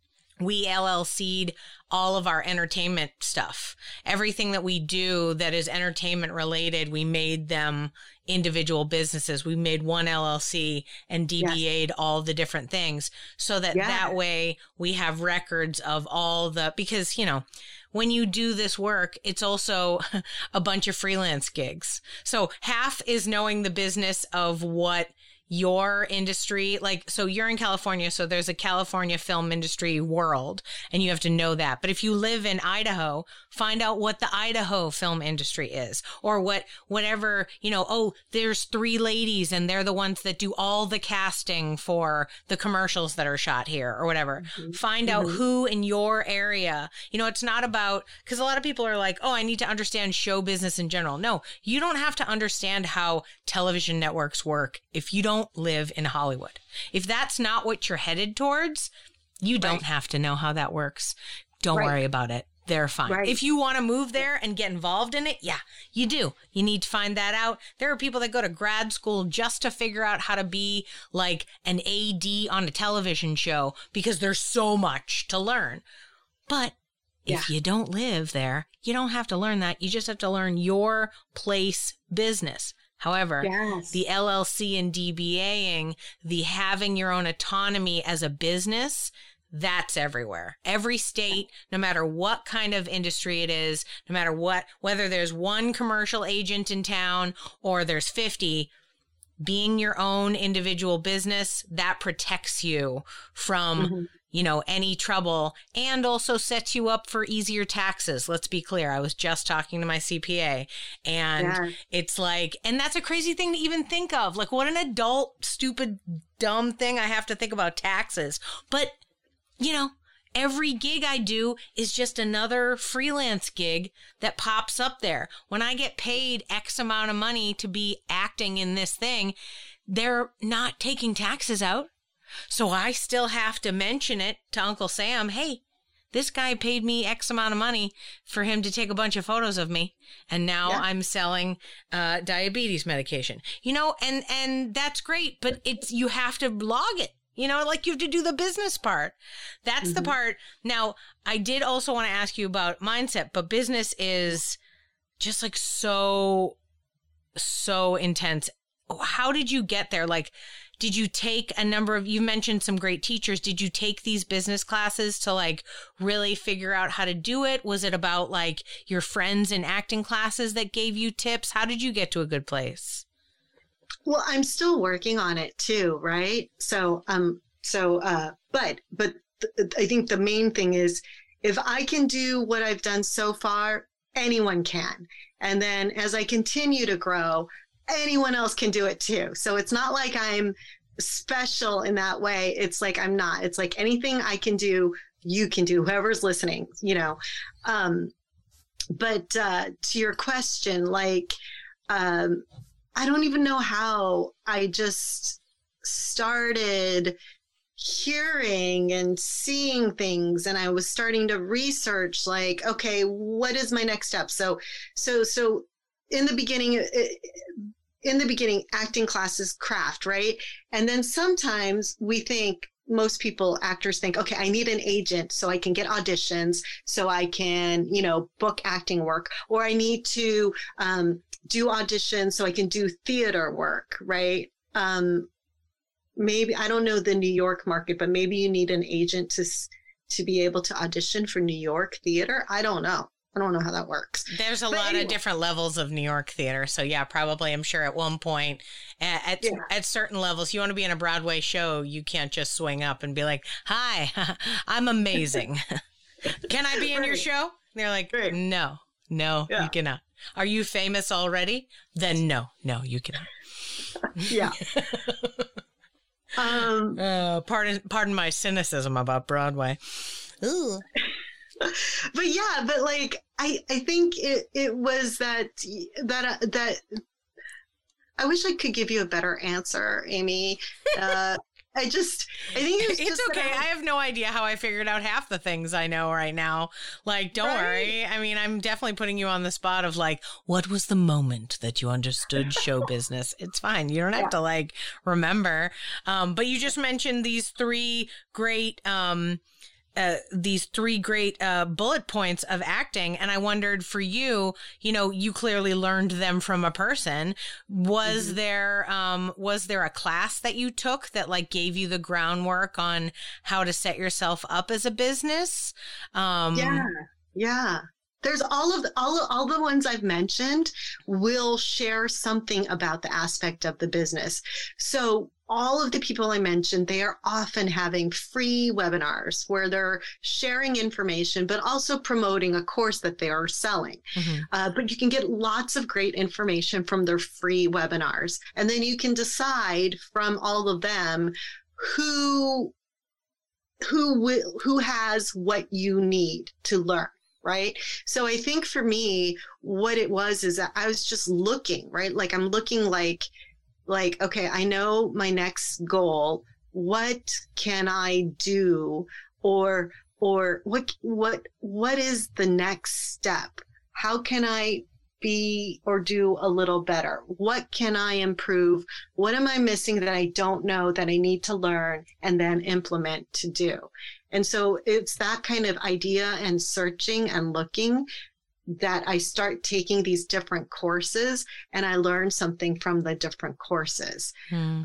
we LLC'd all of our entertainment stuff. Everything that we do that is entertainment related, we made them individual businesses. We made one LLC and DBA'd all the different things so that that way we have records of all because, when you do this work, it's also a bunch of freelance gigs. So half is knowing the business of what your industry, so you're in California, so there's a California film industry world, and you have to know that. But if you live in Idaho, find out what the Idaho film industry is, or whatever, there's 3 ladies and they're the ones that do all the casting for the commercials that are shot here or whatever. Mm-hmm. Find out who in your area, it's not about, because a lot of people are like, oh, I need to understand show business in general. No, you don't have to understand how television networks work if you don't live in Hollywood. If that's not what you're headed towards, you don't have to know how that works. Don't worry about it. They're fine. Right. If you want to move there and get involved in it, yeah, you do. You need to find that out. There are people that go to grad school just to figure out how to be like an AD on a television show because there's so much to learn. But if you don't live there, you don't have to learn that. You just have to learn your place business. However, the LLC and DBAing, the having your own autonomy as a business, that's everywhere. Every state, no matter what kind of industry it is, no matter whether there's one commercial agent in town or there's 50, being your own individual business, that protects you from, any trouble, and also sets you up for easier taxes. Let's be clear. I was just talking to my CPA, and it's like, and that's a crazy thing to even think of. Like, what an adult, stupid, dumb thing I have to think about taxes. But, every gig I do is just another freelance gig that pops up there. When I get paid X amount of money to be acting in this thing, they're not taking taxes out. So I still have to mention it to Uncle Sam. Hey, this guy paid me X amount of money for him to take a bunch of photos of me. And now I'm selling diabetes medication, and that's great. But you have to log it. You have to do the business part. That's the part. Now, I did also want to ask you about mindset, but business is just like so intense. How did you get there? Like, did you take you mentioned some great teachers. Did you take these business classes to really figure out how to do it? Was it about your friends in acting classes that gave you tips? How did you get to a good place? Well, I'm still working on it too, right? But I think the main thing is, if I can do what I've done so far, anyone can. And then as I continue to grow, anyone else can do it too. So it's not like I'm special in that way. It's like I'm not. It's like anything I can do, you can do, whoever's listening, But to your question, I don't even know how. I just started hearing and seeing things, and I was starting to research okay, what is my next step? So in the beginning, acting classes, craft, right? And then sometimes most actors think, okay, I need an agent so I can get auditions, so I can, book acting work, or I need to, do auditions so I can do theater work, right? Maybe, I don't know the New York market, but maybe you need an agent to be able to audition for New York theater. I don't know how that works. There's a lot of different levels of New York theater. So yeah, probably, I'm sure at one point at certain levels, you want to be in a Broadway show, you can't just swing up and be like, hi, I'm amazing. Can I be in your show? And they're like, no, you cannot. Are you famous already? Then no, you cannot. Yeah. Pardon my cynicism about Broadway. Ooh. But I think it was that I wish I could give you a better answer, Amy. I think it's okay. I have no idea how I figured out half the things I know right now. Don't worry. I mean, I'm definitely putting you on the spot of what was the moment that you understood show business? It's fine. You don't have to remember. But you just mentioned these three great, bullet points of acting. And I wondered for you, you clearly learned them from a person. Was there a class that you took that gave you the groundwork on how to set yourself up as a business? Yeah. There's all the ones I've mentioned will share something about the aspect of the business. So all of the people I mentioned, they are often having free webinars where they're sharing information, but also promoting a course that they are selling. But you can get lots of great information from their free webinars. And then you can decide from all of them who has what you need to learn. Right. So I think for me, what it was is that I was just looking, right? I'm looking okay, I know my next goal. What can I do? Or what is the next step? How can I be or do a little better? What can I improve? What am I missing that I don't know that I need to learn and then implement to do? And so it's that kind of idea and searching and looking that I start taking these different courses and I learn something from the different courses.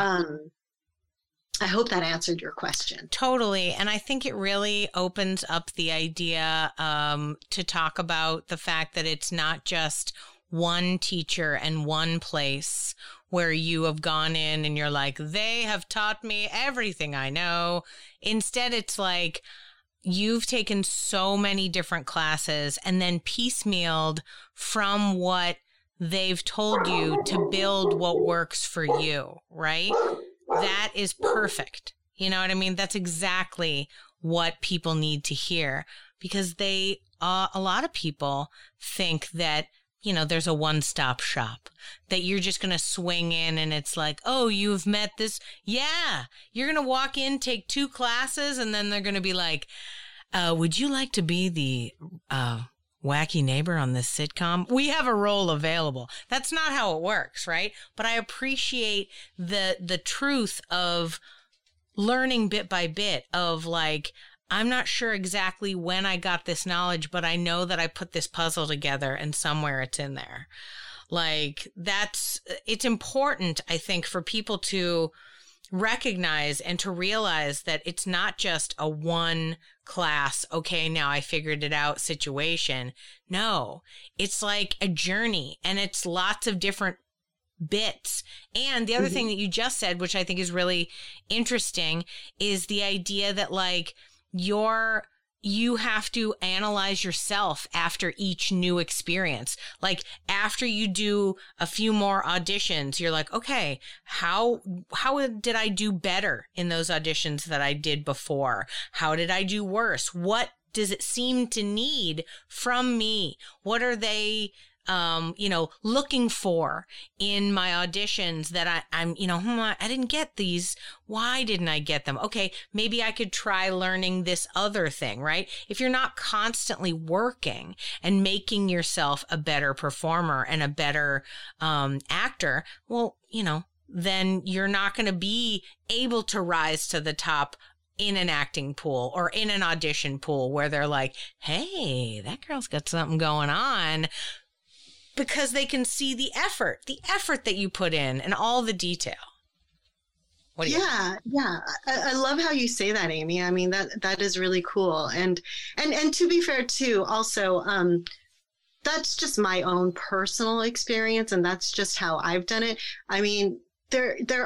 I hope that answered your question. Totally. And I think it really opens up the idea to talk about the fact that it's not just one teacher and one place where you have gone in and you're like, they have taught me everything I know. Instead, it's like you've taken so many different classes and then piecemealed from what they've told you to build what works for you, right? That is perfect. You know what I mean? That's exactly what people need to hear, because a lot of people think that, you know, there's a one-stop shop, that you're just going to swing in and it's like, oh, you've met this. Yeah. You're going to walk in, take 2 classes, and then they're going to be like, would you like to be the, wacky neighbor on this sitcom? We have a role available. That's not how it works, right? But I appreciate the truth of learning bit by bit of like, I'm not sure exactly when I got this knowledge, but I know that I put this puzzle together and somewhere it's in there. Like it's important, I think, for people to recognize and to realize that it's not just a one class, okay, now I figured it out situation. No, it's like a journey, and it's lots of different bits. And the other thing that you just said, which I think is really interesting, is the idea that like you have to analyze yourself after each new experience. Like after you do a few more auditions, you're like, okay, how did I do better in those auditions that I did before? How did I do worse? What does it seem to need from me? What are they looking for in my auditions that I'm, I didn't get these. Why didn't I get them? Okay, maybe I could try learning this other thing, right? If you're not constantly working and making yourself a better performer and a better actor, well, then you're not going to be able to rise to the top in an acting pool or in an audition pool where they're like, hey, that girl's got something going on. Because they can see the effort that you put in and all the detail. Yeah. I love how you say that, Amy. I mean, that is really cool. And to be fair too, also, that's just my own personal experience, and that's just how I've done it. I mean, there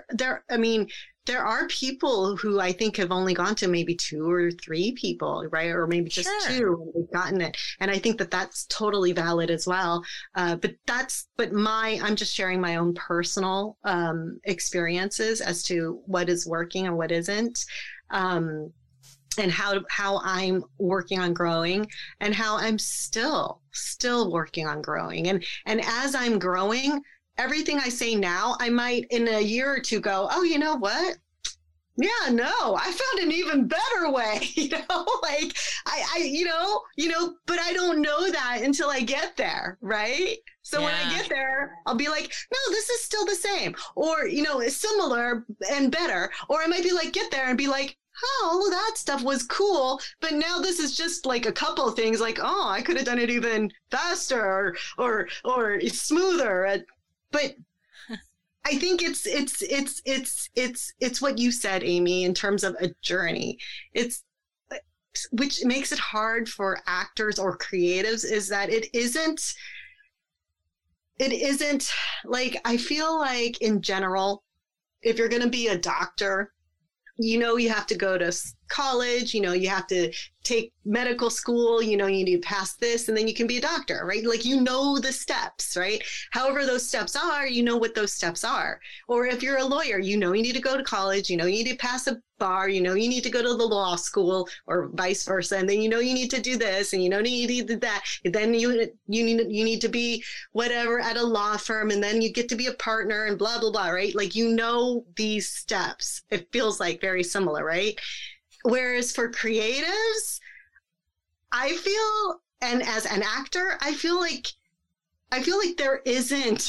are people who I think have only gone to maybe 2 or 3 people, right? Or maybe just 2 and they've gotten it. And I think that that's totally valid as well. I'm just sharing my own personal, experiences as to what is working and what isn't. And how I'm working on growing and how I'm still working on growing. And as I'm growing, everything I say now, I might in a year or 2 go, oh, you know what? Yeah, no, I found an even better way, like but I don't know that until I get there. Right. So when I get there, I'll be like, no, this is still the same, or, it's similar and better. Or I might be like, get there and be like, oh, that stuff was cool, but now this is just like a couple of things like, oh, I could have done it even faster or smoother. But I think it's what you said, Amy, in terms of a journey. Which makes it hard for actors or creatives is that it isn't like, I feel like in general, if you're going to be a doctor, you have to go to college, you have to take medical school, you need to pass this and then you can be a doctor, right? Like, the steps, right? However those steps are, what those steps are. Or if you're a lawyer, you need to go to college, you need to pass a bar, you need to go to the law school or vice versa. And then, you need to do this and you need to do that. And then you need to be whatever at a law firm. And then you get to be a partner and blah, blah, blah, right? Like, these steps, it feels like very similar, right? Whereas for creatives, I feel, and as an actor, I feel like there isn't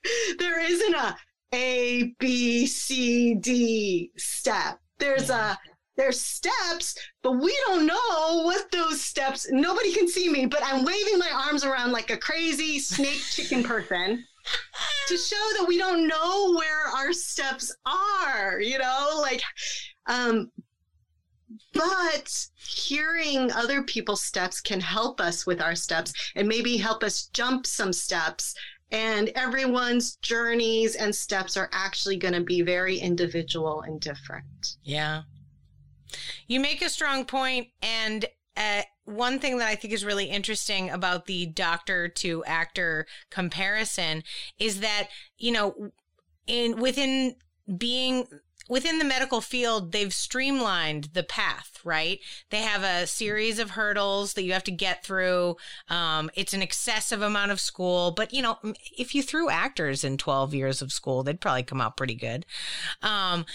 a B, C, D step. There's steps, but we don't know what those steps, nobody can see me, but I'm waving my arms around like a crazy snake chicken person to show that we don't know where our steps are, But hearing other people's steps can help us with our steps and maybe help us jump some steps. And everyone's journeys and steps are actually going to be very individual and different. Yeah. You make a strong point. And one thing that I think is really interesting about the doctor to actor comparison is that, you know, within the medical field, they've streamlined the path, right? They have a series of hurdles that you have to get through. It's an excessive amount of school, but you know, if you threw actors in 12 years of school, they'd probably come out pretty good. Right.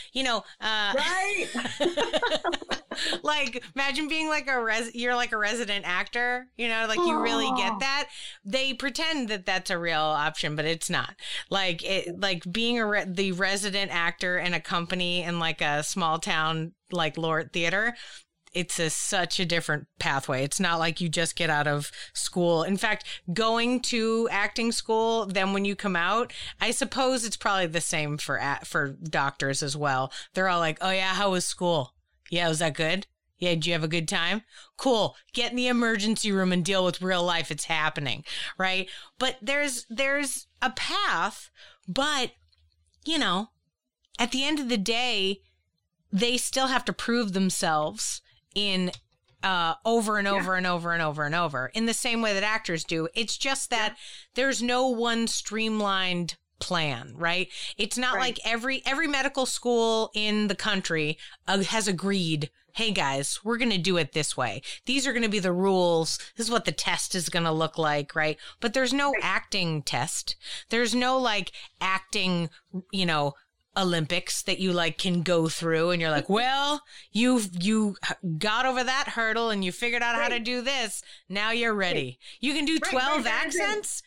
Like, imagine being like you're like a resident actor, you know, like you really get that. They pretend that that's a real option, but it's not. Like being the resident actor in a company in like a small town, like Lort Theater, it's such a different pathway. It's not like you just get out of school. In fact, going to acting school, then when you come out, I suppose it's probably the same for doctors as well. They're all like, oh yeah, how was school? Yeah, was that good? Yeah, did you have a good time? Cool. Get in the emergency room and deal with real life. It's happening, right? But there's a path, but, you know, at the end of the day, they still have to prove themselves in over and over and over and over and over in the same way that actors do. It's just that there's no one streamlined plan, right? It's not like every medical school in the country has agreed, hey guys, we're going to do it this way. These are going to be the rules. This is what the test is going to look like, right? But there's no acting test. There's no like acting, you know, Olympics that you like can go through and you're like, well, you got over that hurdle and you figured out how to do this. Now you're ready. You can do 12 accents.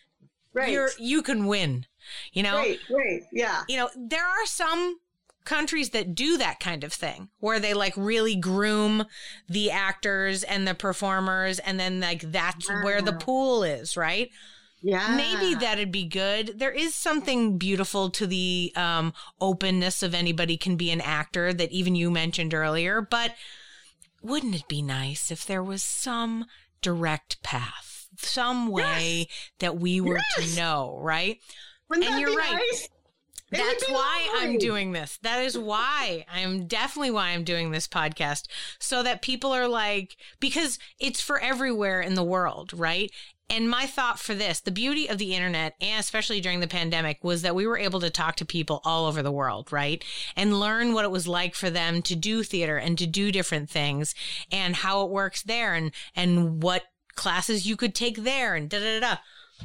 You can win. You know, yeah. You know, there are some countries that do that kind of thing where they like really groom the actors and the performers. And then like, that's where the pool is, right? Yeah. Maybe that'd be good. There is something beautiful to the openness of anybody can be an actor that even you mentioned earlier. But wouldn't it be nice if there was some direct path, some way that we were to know, right? Wouldn't and that you're be right. Nice? That's why I'm doing this. That is why definitely why I'm doing this podcast. So that people are like, because it's for everywhere in the world, right? And my thought for this, the beauty of the internet, and especially during the pandemic, was that we were able to talk to people all over the world, right? And learn what it was like for them to do theater and to do different things and how it works there and what classes you could take there and da-da-da-da.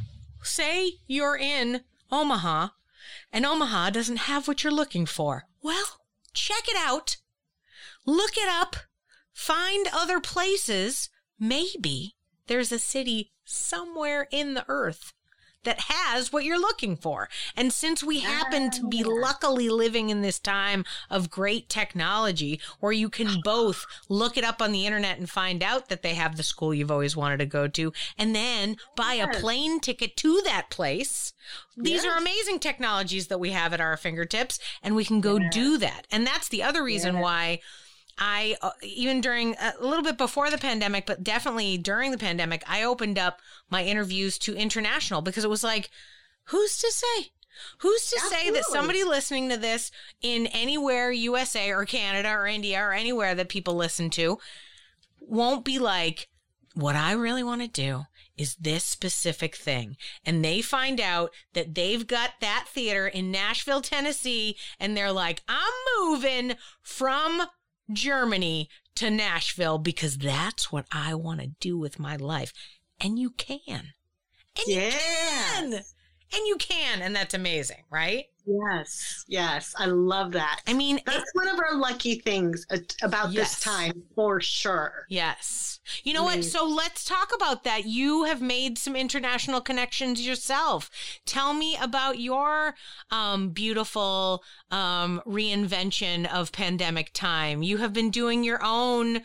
Say you're in Omaha and Omaha doesn't have what you're looking for. Well, check it out. Look it up. Find other places. Maybe there's a city somewhere in the earth that has what you're looking for. And since we happen to be luckily living in this time of great technology where you can both look it up on the internet and find out that they have the school you've always wanted to go to and then buy a plane ticket to that place. These are amazing technologies that we have at our fingertips and we can go do that. And that's the other reason why I, even during a little bit before the pandemic, but definitely during the pandemic, I opened up my interviews to international because it was like, who's to say? Who's to say that somebody listening to this in anywhere, USA or Canada or India or anywhere that people listen to won't be like, what I really want to do is this specific thing. And they find out that they've got that theater in Nashville, Tennessee, and they're like, I'm moving from Germany to Nashville because that's what I want to do with my life. And you can. And you can. And you can. And that's amazing, right? Yes. Yes. I love that. I mean, that's one of our lucky things about this time for sure. Yes. You know what? So let's talk about that. You have made some international connections yourself. Tell me about your beautiful reinvention of pandemic time. You have been doing your own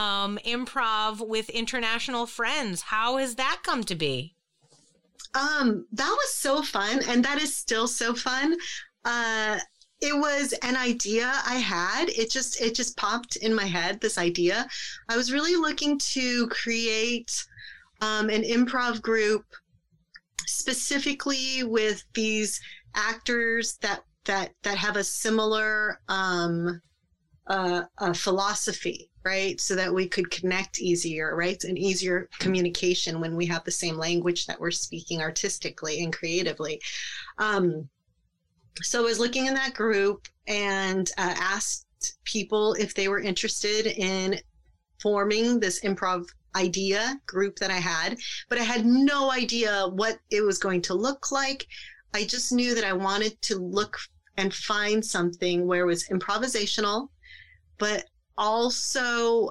improv with international friends. How has that come to be? That was so fun. And that is still so fun. It was an idea I had. It just popped in my head, this idea. I was really looking to create an improv group specifically with these actors that have a similar philosophy, right? So that we could connect easier, right? It's an easier communication when we have the same language that we're speaking artistically and creatively. So I was looking in that group and asked people if they were interested in forming this improv idea group that I had, but I had no idea what it was going to look like. I just knew that I wanted to look and find something where it was improvisational, but also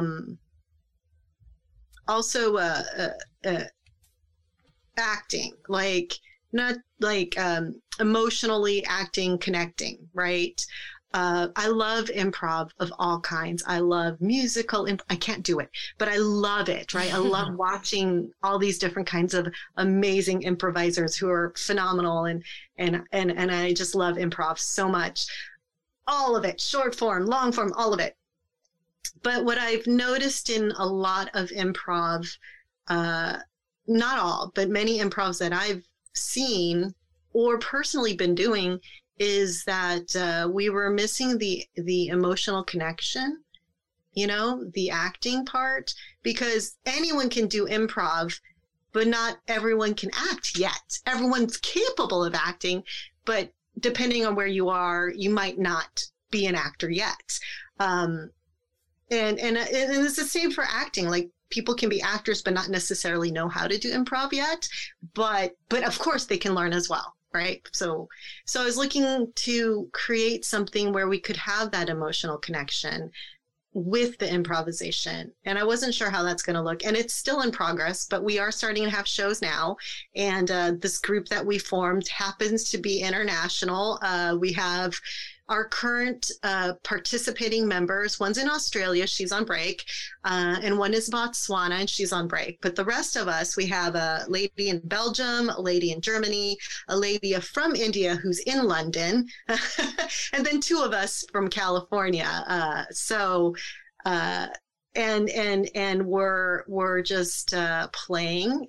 acting, like not like emotionally acting, connecting, right? I love improv of all kinds. I love musical. I can't do it, but I love it, right? I love watching all these different kinds of amazing improvisers who are phenomenal. And I just love improv so much. All of it, short form, long form, all of it. But what I've noticed in a lot of improv, not all, but many improvs that I've seen or personally been doing is that we were missing the emotional connection, the acting part, because anyone can do improv, but not everyone can act yet. Everyone's capable of acting, but depending on where you are, you might not be an actor yet. And it's the same for acting. Like, people can be actors, but not necessarily know how to do improv yet. But of course they can learn as well. Right. So I was looking to create something where we could have that emotional connection with the improvisation. And I wasn't sure how that's going to look. And it's still in progress, but we are starting to have shows now. And this group that we formed happens to be international. We have our current participating members. One's in Australia, she's on break, and one is Botswana, and she's on break. But the rest of us, we have a lady in Belgium, a lady in Germany, a lady from India who's in London, and then two of us from California. And we're just playing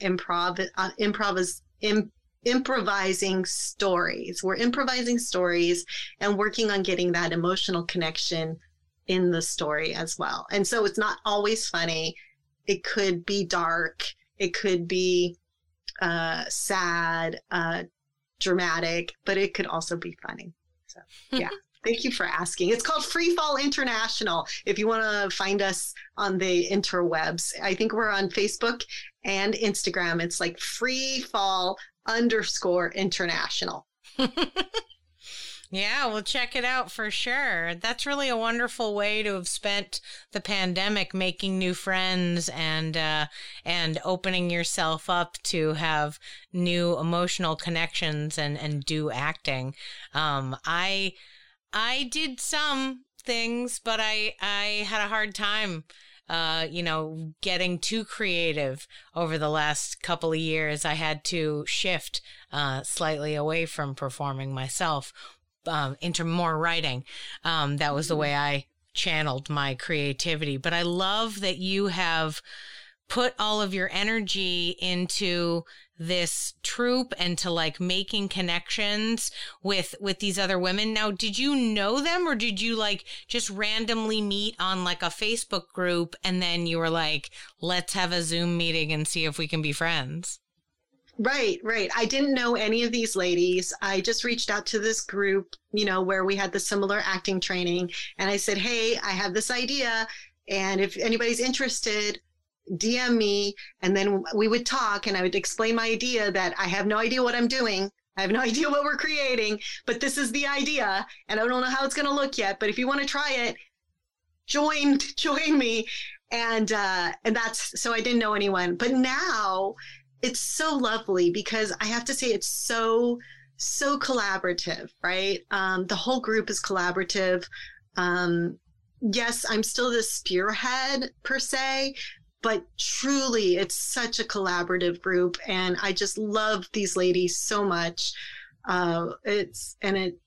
improvising stories. We're improvising stories and working on getting that emotional connection in the story as well. And so it's not always funny. It could be dark. It could be sad, dramatic, but it could also be funny. So, yeah. Thank you for asking. It's called Free Fall International. If you want to find us on the interwebs, I think we're on Facebook and Instagram. It's like freefall_international. Yeah, we'll check it out for sure. That's really a wonderful way to have spent the pandemic, making new friends and opening yourself up to have new emotional connections and do acting. I did some things, but I had a hard time, getting too creative over the last couple of years. I had to shift slightly away from performing myself into more writing. That was the way I channeled my creativity. But I love that you have put all of your energy into this troupe and to like making connections with these other women. Now, did you know them, or did you like just randomly meet on like a Facebook group and then you were like, let's have a Zoom meeting and see if we can be friends? Right. I didn't know any of these ladies. I just reached out to this group, where we had the similar acting training. And I said, hey, I have this idea. And if anybody's interested, DM me. And then we would talk and I would explain my idea that I have no idea what I'm doing. I have no idea what we're creating, but this is the idea. And I don't know how it's going to look yet. But if you want to try it, join me. And that's, so I didn't know anyone. But now it's so lovely because I have to say it's so collaborative, right? The whole group is collaborative. Yes, I'm still the spearhead per se, but truly it's such a collaborative group. And I just love these ladies so much.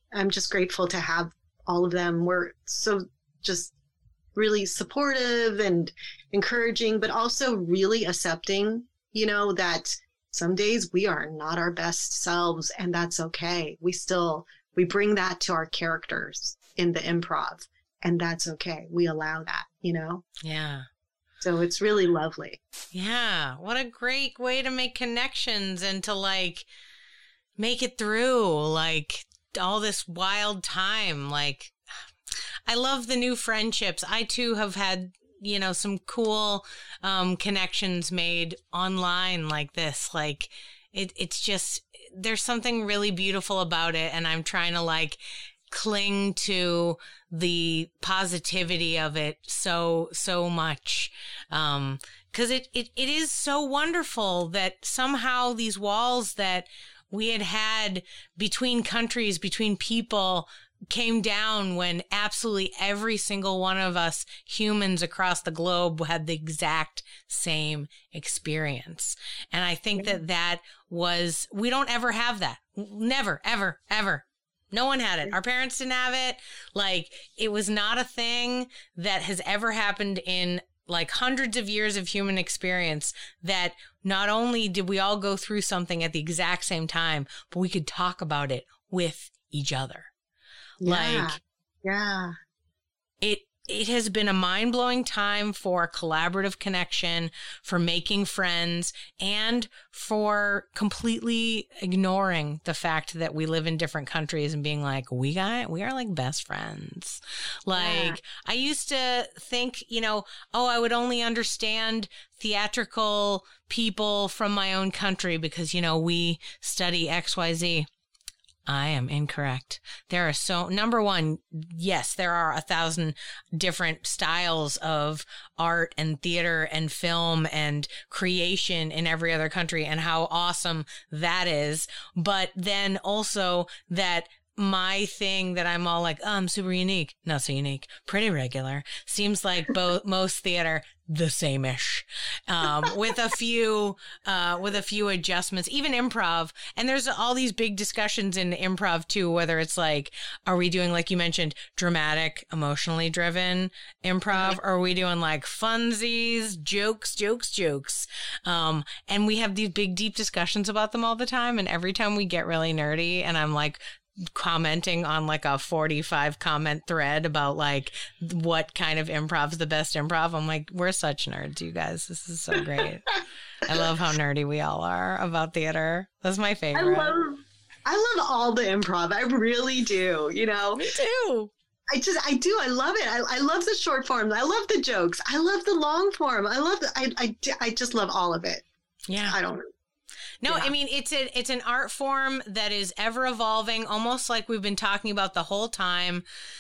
I'm just grateful to have all of them. We're so just really supportive and encouraging, but also really accepting, that some days we are not our best selves, and that's okay. We bring that to our characters in the improv, and that's okay. We allow that, Yeah. So it's really lovely. Yeah. What a great way to make connections and to make it through all this wild time. I love the new friendships. I too have had, some cool connections made online like this. It's just, there's something really beautiful about it. And I'm trying to cling to the positivity of it so much. 'Cause it is so wonderful that somehow these walls that we had between countries, between people, came down when absolutely every single one of us humans across the globe had the exact same experience. And I think that we don't ever have that. Never, ever, ever. No one had it. Our parents didn't have it. It was not a thing that has ever happened in hundreds of years of human experience, that not only did we all go through something at the exact same time, but we could talk about it with each other. Yeah. It has been a mind-blowing time for collaborative connection, for making friends, and for completely ignoring the fact that we live in different countries and being we are best friends. I used to think, I would only understand theatrical people from my own country because, we study XYZ. I am incorrect. There are number one, yes, there are 1,000 different styles of art and theater and film and creation in every other country, and how awesome that is. But then also that my thing that I'm all I'm super unique, not so unique, pretty regular, seems like most theater the same-ish, with a few adjustments, even improv. And there's all these big discussions in improv too, whether it's are we doing, you mentioned, dramatic, emotionally driven improv, or are we doing funsies, jokes? And we have these big, deep discussions about them all the time. And every time we get really nerdy and I'm commenting on a 45 comment thread about what kind of improv is the best improv, I'm we're such nerds, you guys. This is so great. I love how nerdy we all are about theater. That's my favorite. I love all the improv. I really do. Me too. I do. I love it. I love the short form. I love the jokes. I love the long form. I just love all of it. Yeah. I don't. No, yeah. I mean, it's an art form that is ever evolving, almost like we've been talking about the whole time.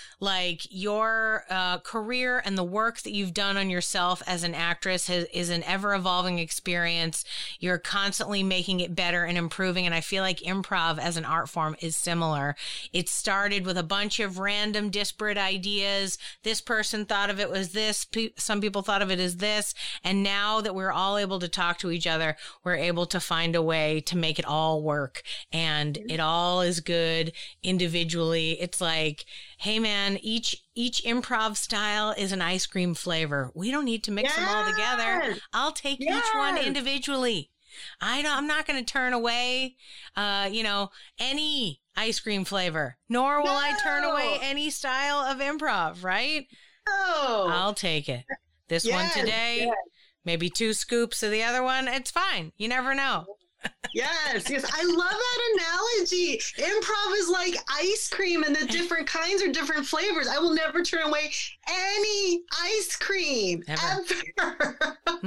Your career and the work that you've done on yourself as an actress is an ever-evolving experience. You're constantly making it better and improving, and I feel like improv as an art form is similar. It started with a bunch of random, disparate ideas. This person thought of it was this. Some people thought of it as this. And now that we're all able to talk to each other, we're able to find a way to make it all work. And it all is good individually. It's hey, man, each improv style is an ice cream flavor. We don't need to mix them all together. I'll take each one individually. I'm not going to turn away, any ice cream flavor, nor will I turn away any style of improv, right? No. I'll take it. This one today, maybe 2 scoops of the other one. It's fine. You never know. Yes. I love that analogy. Improv is like ice cream, and the different kinds are different flavors. I will never turn away any ice cream ever.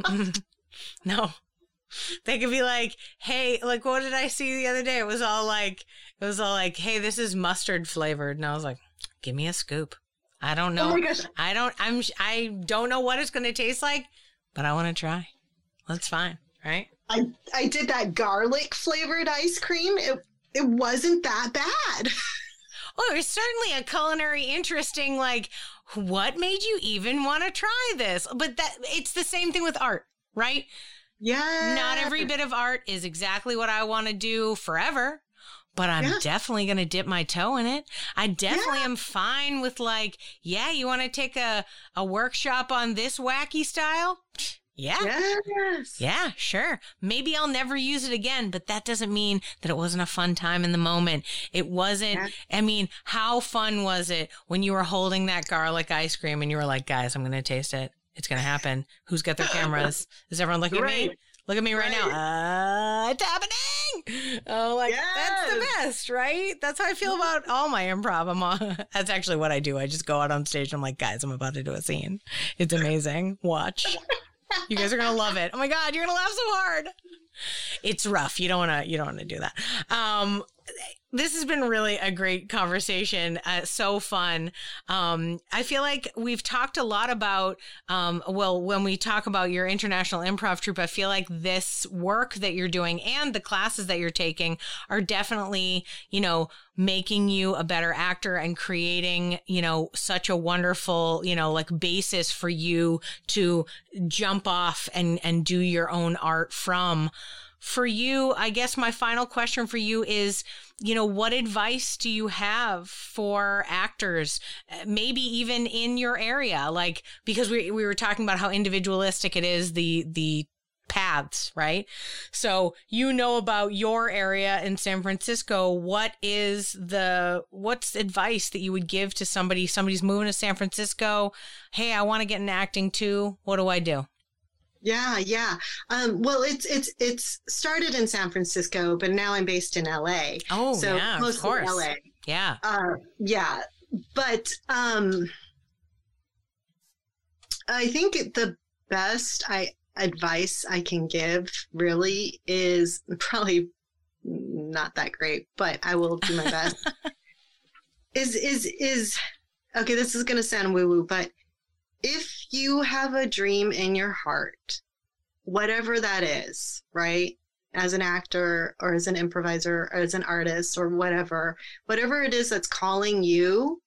No. They could be hey, what did I see the other day? It was all hey, this is mustard flavored. And I was give me a scoop. I don't know. Oh my gosh. I don't know what it's going to taste like, but I want to try. That's fine. Right. I did that garlic flavored ice cream. It wasn't that bad. Oh, it's certainly a culinary interesting, what made you even want to try this? But it's the same thing with art, right? Yeah. Not every bit of art is exactly what I want to do forever, but I'm definitely going to dip my toe in it. I definitely am fine with like, you want to take a workshop on this wacky style? Yeah. Yes. Yeah, sure. Maybe I'll never use it again, but that doesn't mean that it wasn't a fun time in the moment. It wasn't, I mean, how fun was it when you were holding that garlic ice cream and you were like, guys, I'm going to taste it. It's going to happen. Who's got their cameras? Is everyone looking at me? Look at me right now. It's happening. Oh, like that's the best, right? That's how I feel about all my improv. That's actually what I do. I just go out on stage and I'm like, guys, I'm about to do a scene. It's amazing. Watch. You guys are going to love it. Oh my God, you're going to laugh so hard. It's rough. You don't want to do that. This has been really a great conversation. So fun. I feel like we've talked a lot about, when we talk about your international improv troupe, I feel like this work that you're doing and the classes that you're taking are definitely, making you a better actor and creating, such a wonderful, like basis for you to jump off and do your own art from. For you, I guess my final question for you is, what advice do you have for actors, maybe even in your area? Like, because we were talking about how individualistic it is, the paths, right? So, about your area in San Francisco. What's advice that you would give to somebody's moving to San Francisco? Hey, I want to get in acting too. What do I do? Yeah. Well, it's started in San Francisco, but now I'm based in LA. Oh, so yeah, mostly of course. LA. Yeah. But I think the best advice I can give really is probably not that great, but I will do my best. is okay, this is going to sound woo-woo, but if you have a dream in your heart, whatever that is, right? As an actor or as an improviser or as an artist or whatever it is that's calling you,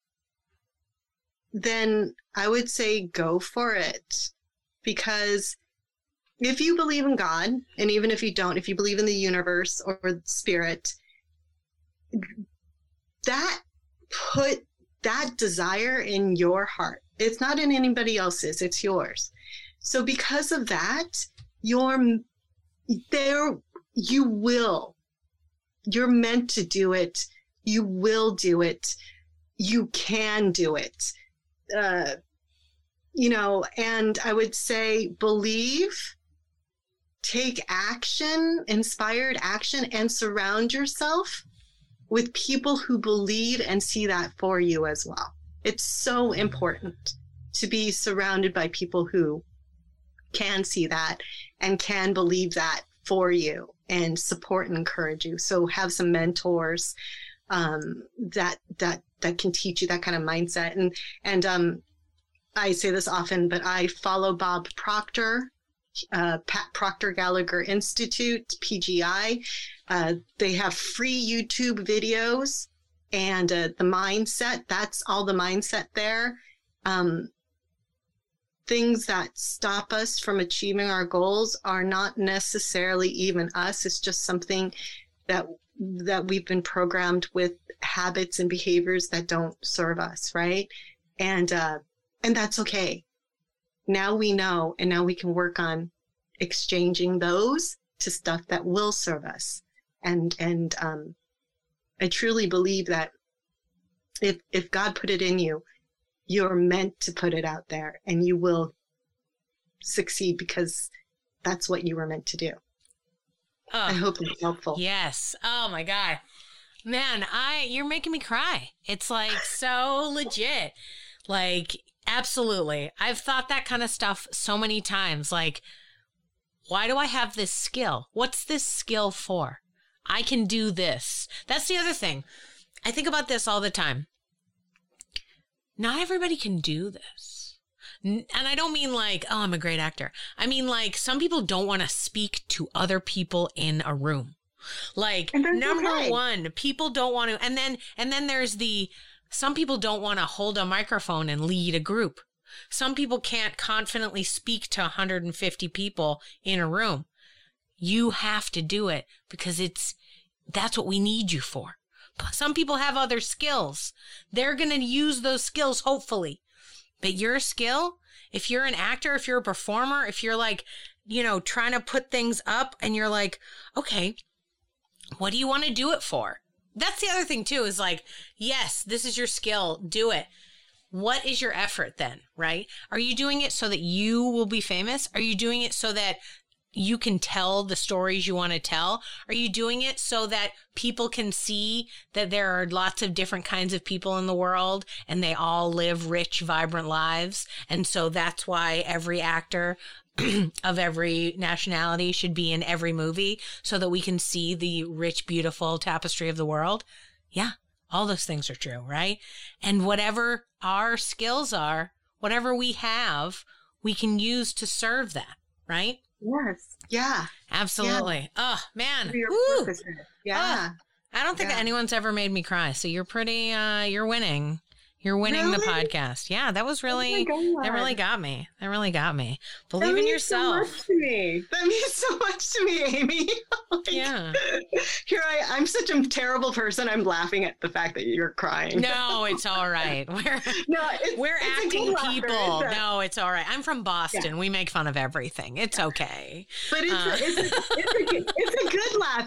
then I would say go for it. Because if you believe in God, and even if you don't, if you believe in the universe or spirit, put that desire in your heart. It's not in anybody else's, it's yours. So because of that, you're meant to do it. You will do it. You can do it. And I would say believe, take action, inspired action, and surround yourself with people who believe and see that for you as well. It's so important to be surrounded by people who can see that and can believe that for you and support and encourage you. So have some mentors that can teach you that kind of mindset. And I say this often, but I follow Bob Proctor, Proctor Gallagher Institute, PGI. They have free YouTube videos. And the mindset, that's all the mindset there. Things that stop us from achieving our goals are not necessarily even us. It's just something that we've been programmed with habits and behaviors that don't serve us, right? And that's okay. Now we know, and now we can work on exchanging those to stuff that will serve us. And I truly believe that if God put it in you, you're meant to put it out there and you will succeed because that's what you were meant to do. Oh, I hope it's helpful. Yes. Oh my God, man, you're making me cry. It's like so legit. Like, absolutely. I've thought that kind of stuff so many times. Like, why do I have this skill? What's this skill for? I can do this. That's the other thing. I think about this all the time. Not everybody can do this. And I don't mean like, oh, I'm a great actor. I mean like some people don't want to speak to other people in a room. Like number one, people don't want to. And then there's some people don't want to hold a microphone and lead a group. Some people can't confidently speak to 150 people in a room. You have to do it because that's what we need you for. Some people have other skills. They're going to use those skills, hopefully. But your skill, if you're an actor, if you're a performer, if you're like, you know, trying to put things up and you're like, okay, what do you want to do it for? That's the other thing too, is like, yes, this is your skill. Do it. What is your effort then, right? Are you doing it so that you will be famous? Are you doing it so that you can tell the stories you want to tell? Are you doing it so that people can see that there are lots of different kinds of people in the world and they all live rich, vibrant lives? And so that's why every actor of every nationality should be in every movie so that we can see the rich, beautiful tapestry of the world. Yeah, all those things are true, right? And whatever our skills are, whatever we have, we can use to serve that, right? Yes. Yeah. Absolutely. Yeah. Oh, man. Yeah. Oh, I don't think anyone's ever made me cry. So you're pretty, you're winning. You're winning the podcast. Yeah, that was really, that really got me. That really got me. Believe in yourself. So much to me. That means so much to me, Amy. Yeah. Here I'm such a terrible person. I'm laughing at the fact that you're crying. No, it's all right. We're acting people. No, it's all right. I'm from Boston. Yeah. We make fun of everything. It's okay. But it's a good laugh.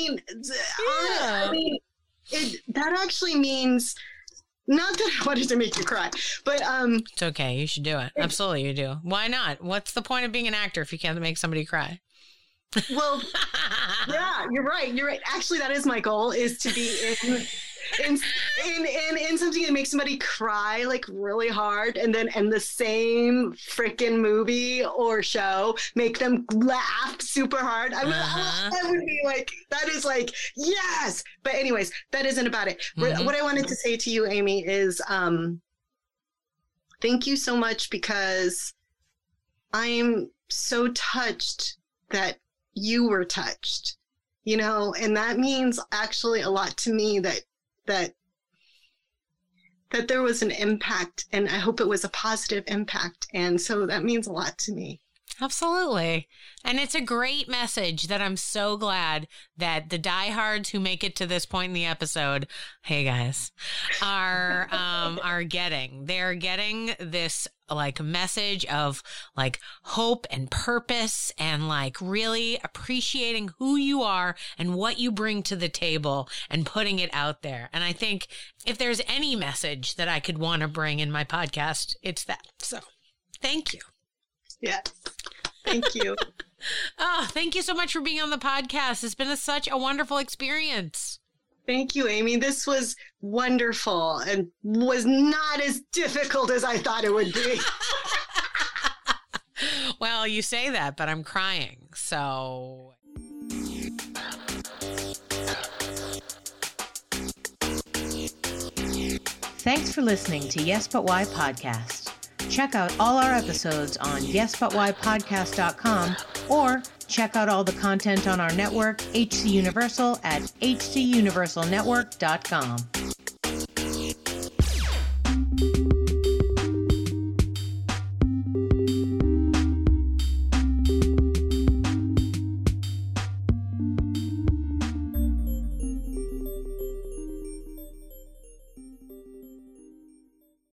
That actually means, not that I wanted to make you cry, but it's okay. You should do it. Absolutely, you do. Why not? What's the point of being an actor if you can't make somebody cry? Well, yeah, you're right. You're right. Actually, that is my goal: is to be in something that makes somebody cry like really hard, and then in the same freaking movie or show make them laugh super hard. I would be like, that is like, yes. But anyways, that isn't about it. Mm-hmm. What I wanted to say to you, Amy, is thank you so much, because I'm so touched that you were touched, you know, and that means actually a lot to me, that there was an impact, and I hope it was a positive impact. And so that means a lot to me. Absolutely. And it's a great message that I'm so glad that the diehards who make it to this point in the episode, hey guys, are getting. They're getting this like message of like hope and purpose, and like really appreciating who you are and what you bring to the table and putting it out there. And I think if there's any message that I could want to bring in my podcast, it's that. So thank you. Yes. Thank you. Oh, thank you so much for being on the podcast. It's been such a wonderful experience. Thank you, Amy. This was wonderful and was not as difficult as I thought it would be. Well, you say that, but I'm crying. So. Thanks for listening to Yes But Why Podcast. Check out all our episodes on yesbutwhypodcast.com, or check out all the content on our network, HC Universal, at hcuniversalnetwork.com.